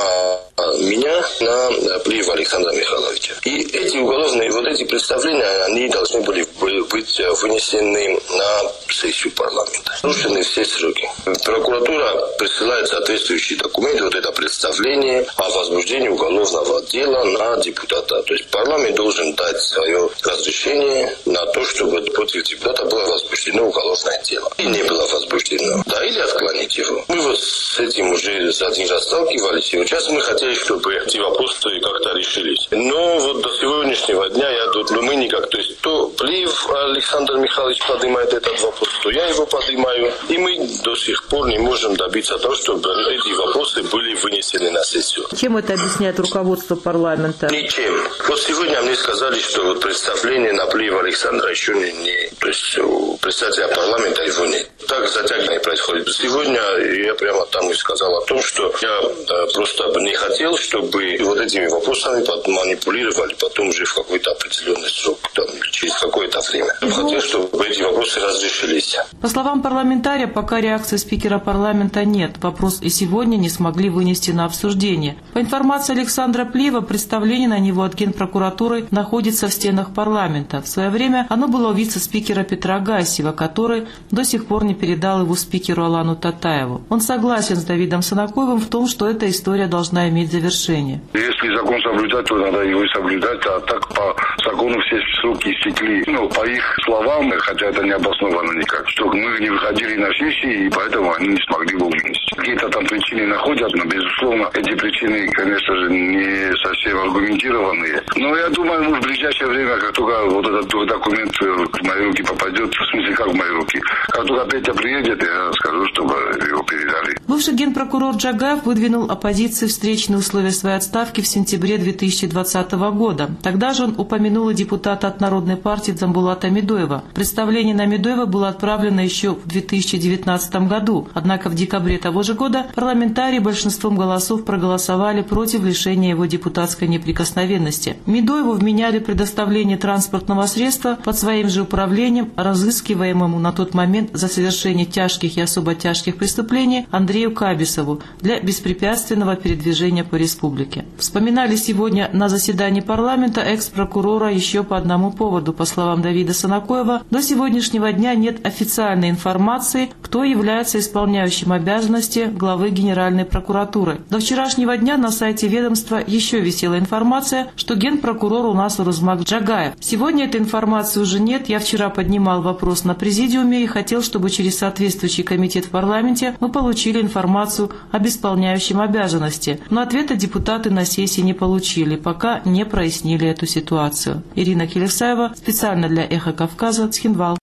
S17: на меня, на Плиева Александра Михайловича. И эти уголовные, эти представления, они должны были быть вынесены на сессию парламента. Нарушены все сроки. Прокуратура присылает соответствующие документы, это представление о возбуждении уголовного дела на депутата. То есть парламент должен дать свое разрешение на то, чтобы против депутата было возбуждено уголовное дело. И не было возбуждено. Да, или отклонить его. Мы с этим уже один раз сталкивались, и сейчас мы хотели, чтобы эти вопросы как-то решились. Но до сегодняшнего дня мы никак. То есть то Плиев Александр Михайлович поднимает этот вопрос, то я его поднимаю. И мы до сих пор не можем добиться того, чтобы эти вопросы были вынесены на сессию.
S16: Чем это объясняет руководство парламента?
S17: Ничем. Сегодня мне сказали, что представление на Плиева Александра еще не... То есть у председателя парламента его нет. Так затягивание происходит. Сегодня я прямо там и сказал о том, что я просто не хотел, чтобы этими вопросами манипулировали потом уже в какой-то определенный срок, через какое-то время. Я хотел, чтобы эти вопросы разрешились.
S16: По словам парламентария, пока реакции спикера парламента нет. Вопрос и сегодня не смогли вынести на обсуждение. По информации Александра Плиева, представление на него от Генпрокуратуры находится в стенах парламента. В свое время оно было у вице-спикера Петра Гасева, который до сих пор не передал его спикеру Алану Татаеву. Он согласен с Давидом Санакоевым в том, что эта история должна иметь завершение.
S3: Если закон соблюдать, то надо его соблюдать, а так по закону все сроки истекли. По их словам, хотя это не обосновано никак, что мы не выходили на сессии, и поэтому они не смогли его вынести. Какие-то там причины находят, но, безусловно, эти причины, конечно же, не совсем аргументированные. Но я думаю, в ближайшее время, как только этот документ в мои руки попадет, в смысле, как в мои руки, как только Петя приедет, я скажу, чтобы его передали.
S16: Бывший генпрокурор Джагаев выдвинул оппозиции встречные условия своей отставки в сентябре 2020 года. Тогда же он упомянул и депутата от Народной партии Дзамбулата Медоева. Представление на Медоева было отправлено еще в 2019 году. Однако в декабре того же года парламентарии большинством голосов проголосовали против лишения его депутатской неприкосновенности. Медоеву вменяли предоставление транспортного средства под своим же управлением разыскиваемому на тот момент за совершение тяжких и особо тяжких преступлений Андрею Кабисову для беспрепятственного передвижения по республике. Вспоминали сегодня на заседании парламента экс-прокурора еще по одному поводу. По словам Давида Санакоева, до сегодняшнего дня нет официальной информации, кто является исполняющим обязанности главы Генеральной прокуратуры. До вчерашнего дня на сайте ведомства еще висела информация, что генпрокурор у нас Урузмак Джагаев. Сегодня этой информации уже нет. Я вчера поднимал вопрос на президиуме и хотел, чтобы через соответствующий комитет в парламенте мы получили информацию об исполняющем обязанности. Но ответа депутаты на сессии не получили, пока не прояснили эту ситуацию. Ирина Келесаева, специально для «Эхо Кавказа», Цхинвал.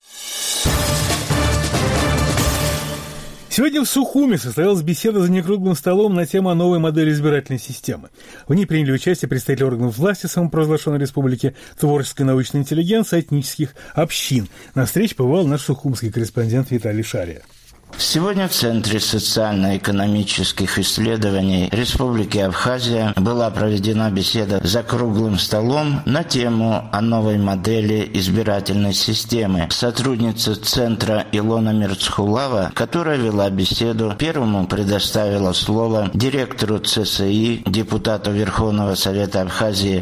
S1: Сегодня в Сухуми состоялась беседа за некруглым столом на тему новой модели избирательной системы. В ней приняли участие представители органов власти самопровозглашенной республики, творческой научной интеллигенции, этнических общин. На встрече побывал наш сухумский корреспондент Виталий Шария.
S18: Сегодня в Центре социально-экономических исследований Республики Абхазия была проведена беседа за круглым столом на тему о новой модели избирательной системы. Сотрудница Центра Илона Мирцхулава, которая вела беседу, первому предоставила слово директору ЦСИ, депутату Верховного Совета Абхазии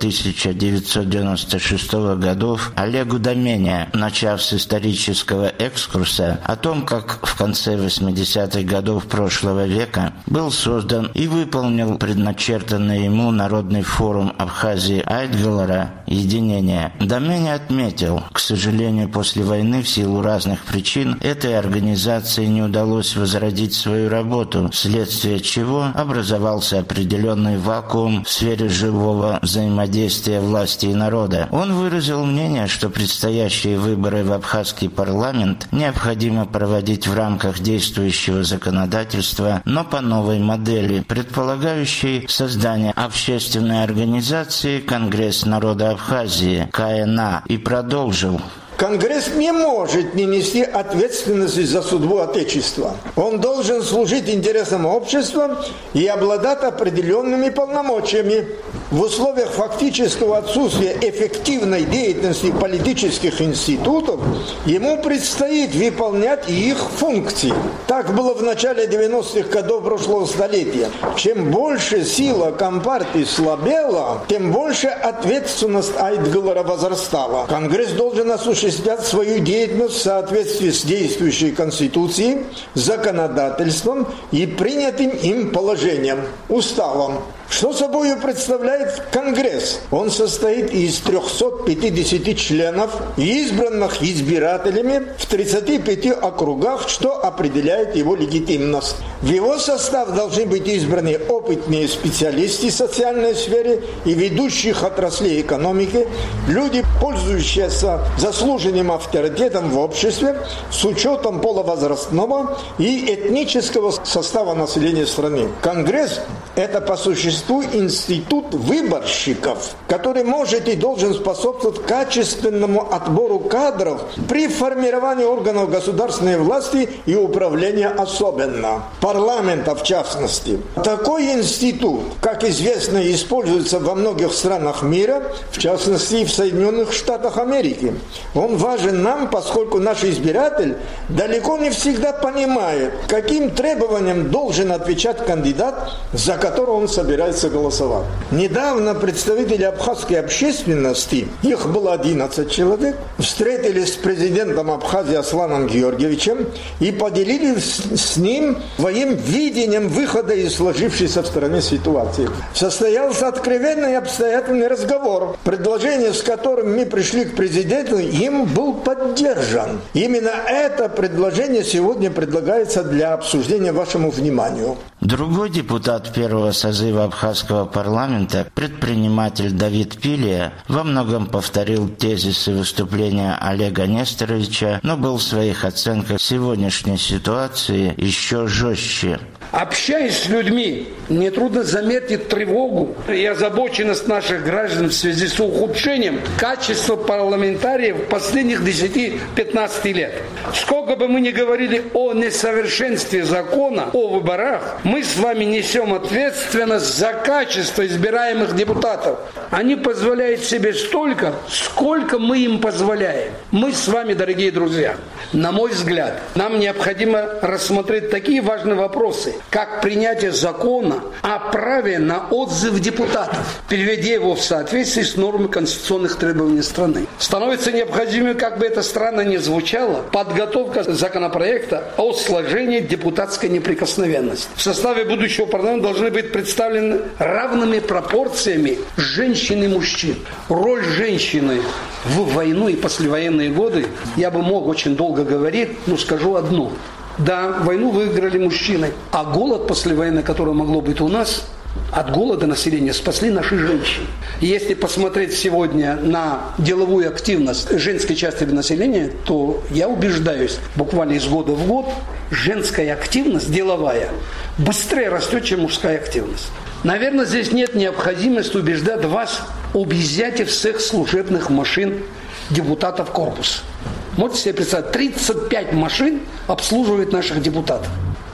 S18: 1991-1996 годов Олегу Доменя, начав с исторического экскурса экскурса о том, как в конце 80-х годов прошлого века был создан и выполнил предначертанный ему Народный форум Абхазии Айтгалара «Единение». Домени отметил, к сожалению, после войны в силу разных причин этой организации не удалось возродить свою работу, вследствие чего образовался определенный вакуум в сфере живого взаимодействия власти и народа. Он выразил мнение, что предстоящие выборы в абхазский парламент необходимо проводить в рамках действующего законодательства, но по новой модели, предполагающей создание общественной организации «Конгресс народа Абхазии» КНА, и продолжил.
S4: Конгресс не может не нести ответственности за судьбу Отечества. Он должен служить интересам общества и обладать определенными полномочиями. В условиях фактического отсутствия эффективной деятельности политических институтов ему предстоит выполнять их функции. Так было в начале 90-х годов прошлого столетия. Чем больше сила Компартии слабела, тем больше ответственность Айтгалара возрастала. Конгресс должен осуществлять свою деятельность в соответствии с действующей Конституцией, законодательством и принятым им положением, уставом. Что собой представляет Конгресс? Он состоит из 350 членов, избранных избирателями в 35 округах, что определяет его легитимность. В его состав должны быть избраны опытные специалисты в социальной сфере и ведущих отраслей экономики, люди, пользующиеся заслуженным авторитетом в обществе с учетом полувозрастного и этнического состава населения страны. Конгресс – это по существу институт выборщиков, который может и должен способствовать качественному отбору кадров при формировании органов государственной власти и управления особенно, парламента в частности. Такой институт, как известно, используется во многих странах мира, в частности и в Соединенных Штатах Америки. Он важен нам, поскольку наш избиратель далеко не всегда понимает, каким требованиям должен отвечать кандидат, за которого он собирается голосовать. Недавно представители абхазской общественности, их было 11 человек, встретились с президентом Абхазии Асланом Георгиевичем и поделились с ним своим видением выхода из сложившейся в стране ситуации. Состоялся откровенный и обстоятельный разговор, предложение, с которым мы пришли к президенту, им был поддержан. Именно это предложение сегодня предлагается для обсуждения вашему вниманию.
S18: Другой депутат первого созыва абхазского парламента, предприниматель Давид Пилия, во многом повторил тезисы выступления Олега Несторовича, но был в своих оценках сегодняшней ситуации еще жестче.
S19: Общаясь с людьми, нетрудно заметить тревогу и озабоченность наших граждан в связи с ухудшением качества парламентариев последних 10-15 лет. Сколько бы мы ни говорили о несовершенстве закона о выборах, мы с вами несем ответственность за качество избираемых депутатов. Они позволяют себе столько, сколько мы им позволяем. Мы с вами, дорогие друзья, на мой взгляд, нам необходимо рассмотреть такие важные вопросы, как принятие закона о праве на отзыв депутатов, переведя его в соответствии с нормами конституционных требований страны. Становится необходимым, как бы это странно ни звучало, подготовка законопроекта о сложении депутатской неприкосновенности. В составе будущего парламента должны быть представлены равными пропорциями женщин и мужчин. Роль женщины в войну и послевоенные годы, я бы мог очень долго говорить, но скажу одно. Да, войну выиграли мужчины, а голод послевоенный, который могло быть у нас, от голода населения спасли наши женщины. И если посмотреть сегодня на деловую активность женской части населения, то я убеждаюсь, буквально из года в год женская активность деловая быстрее растет, чем мужская активность. Наверное, здесь нет необходимости убеждать вас об изъятии всех служебных машин депутатов корпуса. Можете себе представить, 35 машин обслуживают наших депутатов.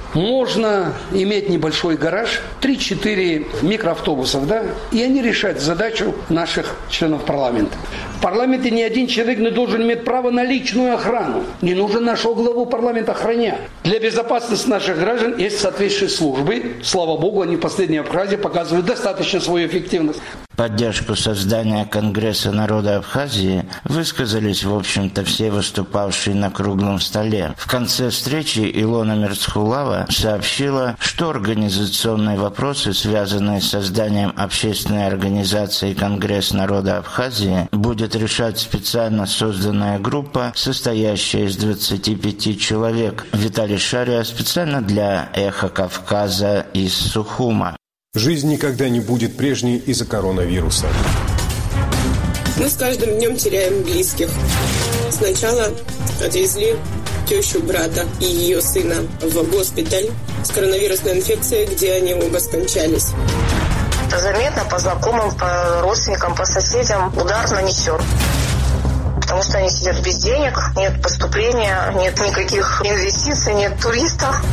S19: Можно иметь небольшой гараж, 3-4 микроавтобусов, да, и они решают задачу наших членов парламента. В парламенте ни один человек не должен иметь право на личную охрану. Не нужно нашего главу парламента охранять. Для безопасности наших граждан есть соответствующие службы. Слава богу, они в последней Абхазии показывают достаточно свою эффективность.
S18: Поддержку создания Конгресса народа Абхазии высказались, в общем-то, все выступавшие на круглом столе. В конце встречи Илона Мерцхулава сообщила, что организационные вопросы, связанные с созданием общественной организации Конгресс народа Абхазии, будет решать специально созданная группа, состоящая из 25 человек. Виталий Шария специально для «Эхо Кавказа» из Сухума.
S14: Жизнь никогда не будет прежней из-за коронавируса.
S20: Мы с каждым днем теряем близких. Сначала отвезли тещу брата и ее сына в госпиталь с коронавирусной инфекцией, где они оба скончались.
S21: Это заметно по знакомым, по родственникам, по соседям удар нанесен. Потому что они сидят без денег, нет поступления, нет никаких инвестиций, нет туристов.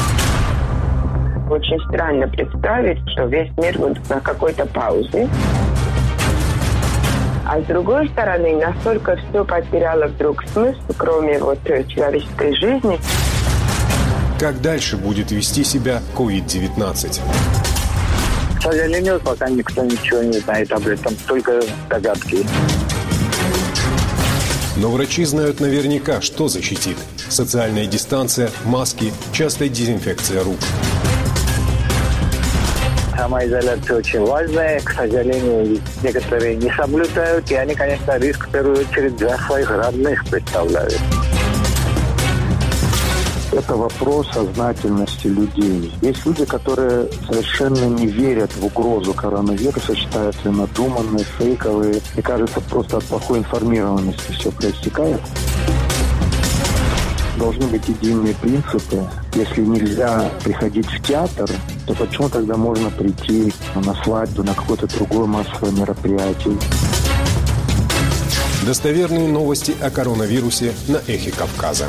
S22: Очень странно представить, что весь мир будет на какой-то паузе. А с другой стороны, настолько все потеряло вдруг смысл, кроме человеческой жизни.
S14: Как дальше будет вести себя COVID-19?
S23: К сожалению, пока никто ничего не знает об этом, только догадки.
S14: Но врачи знают наверняка, что защитит. Социальная дистанция, маски, частая дезинфекция рук.
S23: Самоизоляция очень важная. К сожалению, некоторые не соблюдают. И они, конечно, риск в первую очередь для своих родных представляют.
S24: Это вопрос сознательности людей. Есть люди, которые совершенно не верят в угрозу коронавируса, считают ее надуманной, фейковой. И кажется, просто от плохой информированности все проистекает. Должны быть единые принципы. Если нельзя приходить в театр, то почему тогда можно прийти на свадьбу, на какое-то другое массовое мероприятие?
S14: Достоверные новости о коронавирусе на «Эхе Кавказа».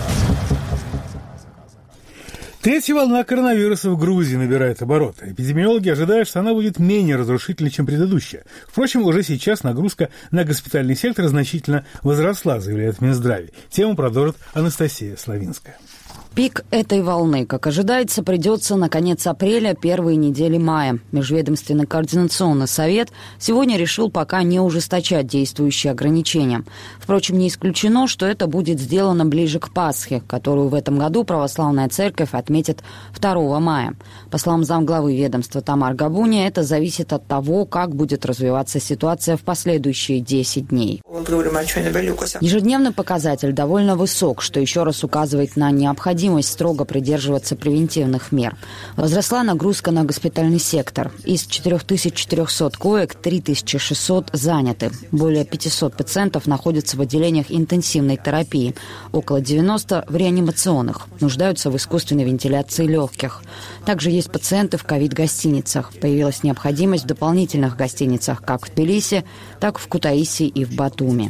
S1: Третья волна коронавируса в Грузии набирает обороты. Эпидемиологи ожидают, что она будет менее разрушительной, чем предыдущая. Впрочем, уже сейчас нагрузка на госпитальный сектор значительно возросла, заявляет Минздрав. Тему продолжит Анастасия Славинская.
S9: Пик этой волны, как ожидается, придется на конец апреля, первые недели мая. Межведомственный координационный совет сегодня решил пока не ужесточать действующие ограничения. Впрочем, не исключено, что это будет сделано ближе к Пасхе, которую в этом году православная церковь отметит 2 мая. По словам замглавы ведомства Тамар Габуни, это зависит от того, как будет развиваться ситуация в последующие 10 дней. Ежедневный показатель довольно высок, что еще раз указывает на необходимость строго придерживаться превентивных мер. Возросла нагрузка на госпитальный сектор. Из 4400 коек 3600 заняты. Более 500 пациентов находятся в отделениях интенсивной терапии. Около 90 в реанимационных. Нуждаются в искусственной вентиляции легких. Также есть пациенты в ковид-гостиницах. Появилась необходимость в дополнительных гостиницах как в Тбилиси, так в Кутаиси и в Батуми.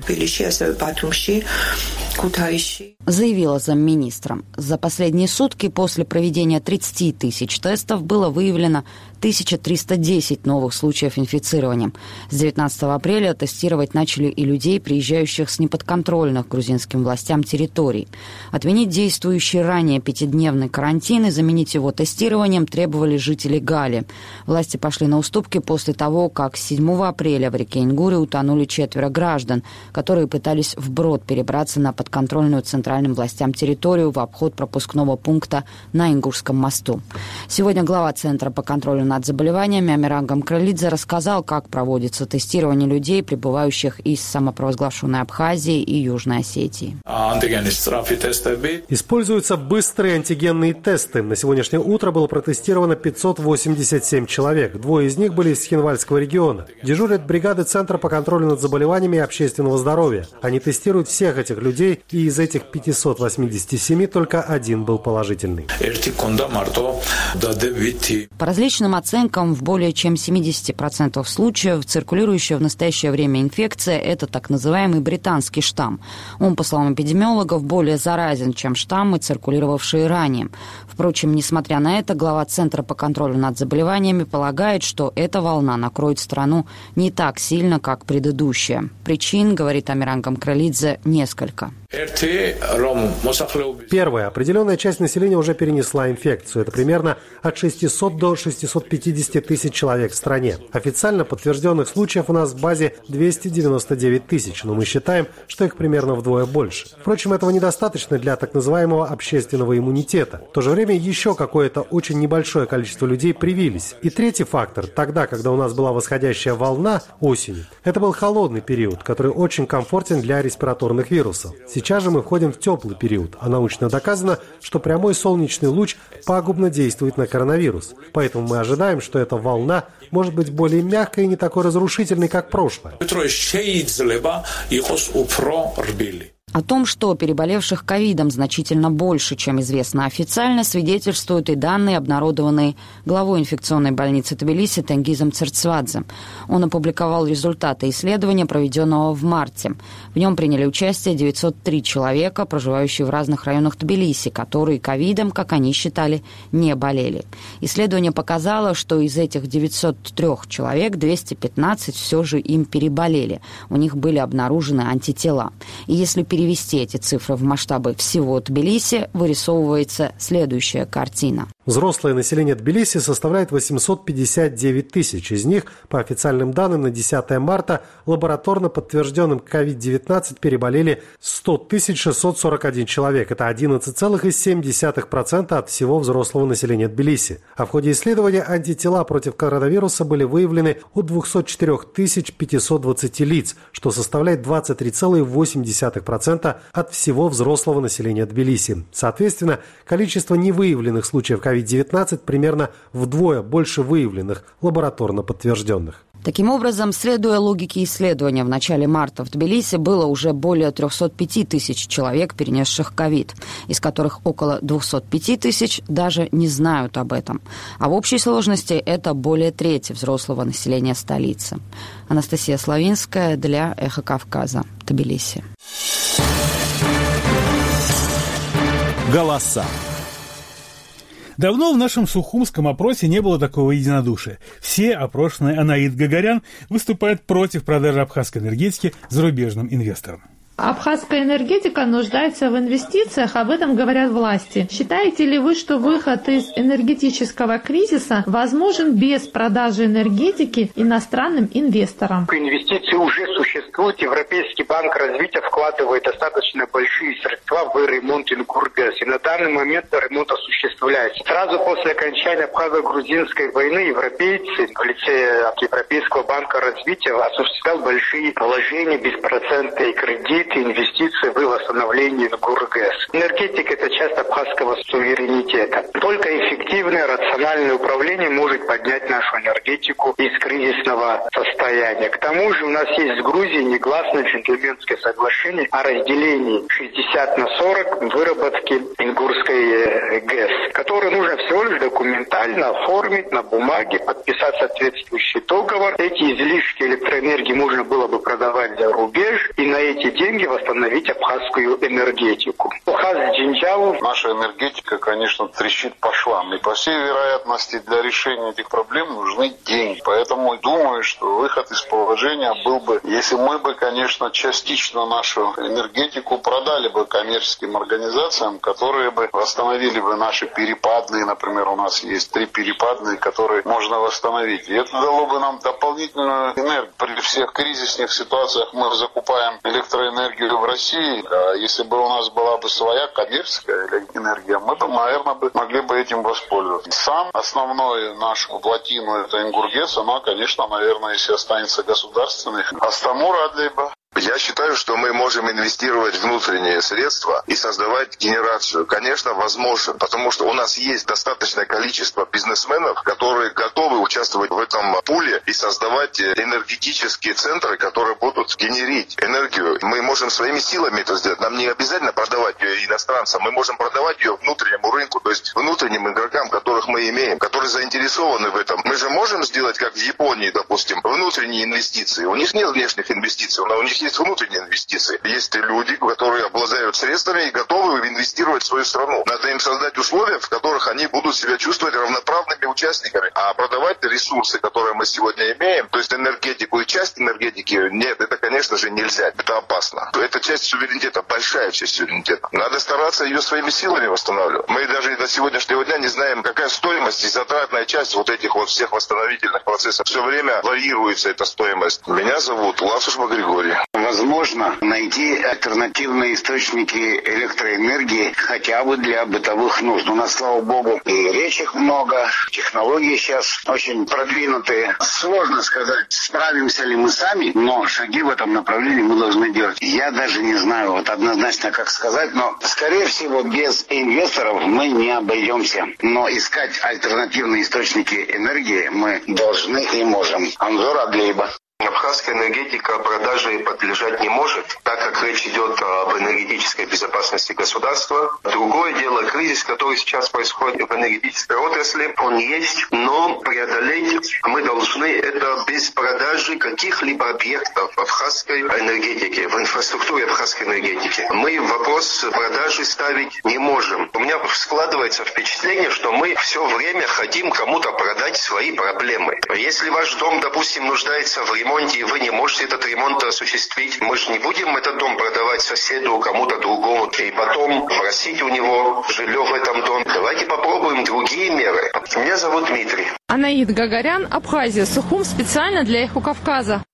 S9: Заявила замминистра. За последние сутки после проведения 30 тысяч тестов было выявлено 1310 новых случаев инфицирования. С 19 апреля тестировать начали и людей, приезжающих с неподконтрольных грузинским властям территорий. Отменить действующий ранее 5-дневный карантин и заменить его тестированием требовали жители Гали. Власти пошли на уступки после того, как 7 апреля в реке Ингуре утонули 4 граждан, которые пытались вброд перебраться на подконтрольную центральным властям территорию в обход пропускного пункта на Ингурском мосту. Сегодня глава Центра по контролю над заболеваниями Амиран Гамкралидзе рассказал, как проводится тестирование людей, прибывающих из самопровозглашенной Абхазии и Южной Осетии.
S10: Используются быстрые антигенные тесты. На сегодняшнее утро было протестировано 587 человек. 2 из них были из Хинвальского региона. Дежурят бригады Центра по контролю над заболеваниями и общественного здоровья. Они тестируют всех этих людей, и из этих 587 только 1 был положительный.
S9: По различным оценкам оценкам, в более чем 70% случаев циркулирующая в настоящее время инфекция – это так называемый британский штамм. Он, по словам эпидемиологов, более заразен, чем штаммы, циркулировавшие ранее. Впрочем, несмотря на это, глава Центра по контролю над заболеваниями полагает, что эта волна накроет страну не так сильно, как предыдущая. Причин, говорит Амиран Гамкралидзе, несколько.
S10: Первое. Определенная часть населения уже перенесла инфекцию. Это примерно от 600 до 650 тысяч человек в стране. Официально подтвержденных случаев у нас в базе 299 тысяч, но мы считаем, что их примерно вдвое больше. Впрочем, этого недостаточно для так называемого общественного иммунитета. В то же время еще какое-то очень небольшое количество людей привились. И третий фактор. Тогда, когда у нас была восходящая волна осенью, это был холодный период, который очень комфортен для респираторных вирусов. Сейчас же мы входим в теплый период, а научно доказано, что прямой солнечный луч пагубно действует на коронавирус. Поэтому мы ожидаем, что эта волна может быть более мягкой и не такой разрушительной, как прошлое.
S9: О том, что переболевших ковидом значительно больше, чем известно официально, свидетельствуют и данные, обнародованные главой инфекционной больницы Тбилиси Тенгизом Церцвадзе. Он опубликовал результаты исследования, проведенного в марте. В нем приняли участие 903 человека, проживающие в разных районах Тбилиси, которые ковидом, как они считали, не болели. Исследование показало, что из этих 903 человек 215 все же им переболели. У них были обнаружены антитела. И если перевести эти цифры в масштабы всего Тбилиси, вырисовывается следующая картина.
S10: Взрослое население Тбилиси составляет 859 тысяч. Из них, по официальным данным, на 10 марта лабораторно подтвержденным COVID-19 переболели 100 641 человек. Это 11,7% от всего взрослого населения Тбилиси. А в ходе исследования антитела против коронавируса были выявлены у 204 520 лиц, что составляет 23,8% от всего взрослого населения Тбилиси. Соответственно, количество невыявленных случаев COVID-19 примерно вдвое больше выявленных, лабораторно подтвержденных.
S9: Таким образом, следуя логике исследования, в начале марта в Тбилиси было уже более 305 тысяч человек, перенесших ковид, из которых около 205 тысяч даже не знают об этом. А в общей сложности это более трети взрослого населения столицы. Анастасия Славинская для «Эхо Кавказа», Тбилиси.
S1: Голоса. Давно в нашем сухумском опросе не было такого единодушия. Все опрошенные Анаид Гагарян выступают против продажи абхазской энергетики зарубежным инвесторам.
S6: Абхазская энергетика нуждается в инвестициях, об этом говорят власти. Считаете ли вы, что выход из энергетического кризиса возможен без продажи энергетики иностранным инвесторам?
S7: Инвестиции уже существуют. Европейский банк развития вкладывает достаточно большие средства в ремонт Ингургэс. И на данный момент ремонт осуществляется. Сразу после окончания абхазо-грузинской войны европейцы в лице Европейского банка развития осуществлял большие вложения, беспроцентные кредиты, инвестиции в восстановление Ингургэс. Энергетика – это часть абхазского суверенитета. Только эффективное, рациональное управление может поднять нашу энергетику из кризисного состояния. К тому же у нас есть в Грузии негласное джентльменское соглашение о разделении 60/40 выработки Ингурской ГЭС, которое нужно всего лишь документально оформить на бумаге, подписать соответствующий договор. Эти излишки электроэнергии можно было бы продавать за рубеж и на эти деньги восстановить абхазскую энергетику.
S11: Наша энергетика, конечно, трещит по швам. И, по всей вероятности, для решения этих проблем нужны деньги. Поэтому думаю, что выход из положения был бы, если мы бы, конечно, частично нашу энергетику продали бы коммерческим организациям, которые бы восстановили бы наши перепадные, например, у нас есть 3 перепадные, которые можно восстановить. И это дало бы нам дополнительную энергию. При всех кризисных ситуациях мы закупаем электроэнергию в России, а если бы у нас была бы своя коммерческая энергия, мы бы, наверное, могли бы этим воспользоваться. Сам основной наш плотину, это Ингургэс, она, конечно, наверное, если останется государственной, Астамур Адлейба.
S3: Я считаю, что мы можем инвестировать внутренние средства и создавать генерацию. Конечно, возможно, потому что у нас есть достаточное количество бизнесменов, которые готовы участвовать в этом пуле и создавать энергетические центры, которые будут генерить энергию. Мы можем своими силами это сделать. Нам не обязательно продавать ее иностранцам. Мы можем продавать ее внутреннему рынку, то есть внутренним игрокам, которых мы имеем, которые заинтересованы в этом. Мы же можем сделать, как в Японии, допустим, внутренние инвестиции. У них нет внешних инвестиций, но у них есть внутренние инвестиции. Есть люди, которые обладают средствами и готовы инвестировать в свою страну. Надо им создать условия, в которых они будут себя чувствовать равноправными участниками. А продавать ресурсы, которые мы сегодня имеем, то есть энергетику и часть энергетики, нет, это, конечно же, нельзя. Это опасно. Это часть суверенитета, большая часть суверенитета. Надо стараться ее своими силами восстанавливать. Мы даже до сегодняшнего дня не знаем, какая стоимость и затратная часть вот этих вот всех восстановительных процессов. Все время варьируется эта стоимость. Меня зовут Ласушба Григорий.
S5: Возможно найти альтернативные источники электроэнергии хотя бы для бытовых нужд. У нас, слава богу, и речек много, технологии сейчас очень продвинутые. Сложно сказать, справимся ли мы сами, но шаги в этом направлении мы должны делать. Я даже не знаю вот однозначно, как сказать, но, скорее всего, без инвесторов мы не обойдемся. Но искать альтернативные источники энергии мы должны и можем. Анзор Адлейба.
S8: Абхазская энергетика продаже подлежать не может, так как речь идет об энергетической безопасности государства. Другое дело, кризис, который сейчас происходит в энергетической отрасли, он есть, но преодолеть мы должны это без продажи каких-либо объектов в абхазской энергетике, в инфраструктуре абхазской энергетики. Мы вопрос продажи ставить не можем. У меня складывается впечатление, что мы все время хотим кому-то продать свои проблемы. Если ваш дом, допустим, нуждается в ремонте, и вы не можете этот ремонт осуществить, мы же не будем этот дом продавать соседу, кому-то другому, и потом просить у него жилье в этом доме. Давайте попробуем другие меры. Меня зовут Дмитрий.
S6: Анаид Гагарян, Абхазия, Сухум специально для Эхо Кавказа.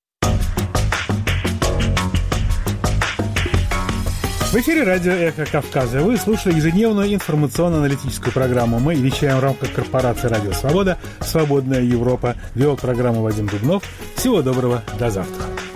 S1: В эфире радио «Эхо Кавказа». Вы слушали ежедневную информационно-аналитическую программу. Мы вещаем в рамках корпорации «Радио Свобода», «Свободная Европа». Вел программу Вадим Дубнов. Всего доброго, до завтра.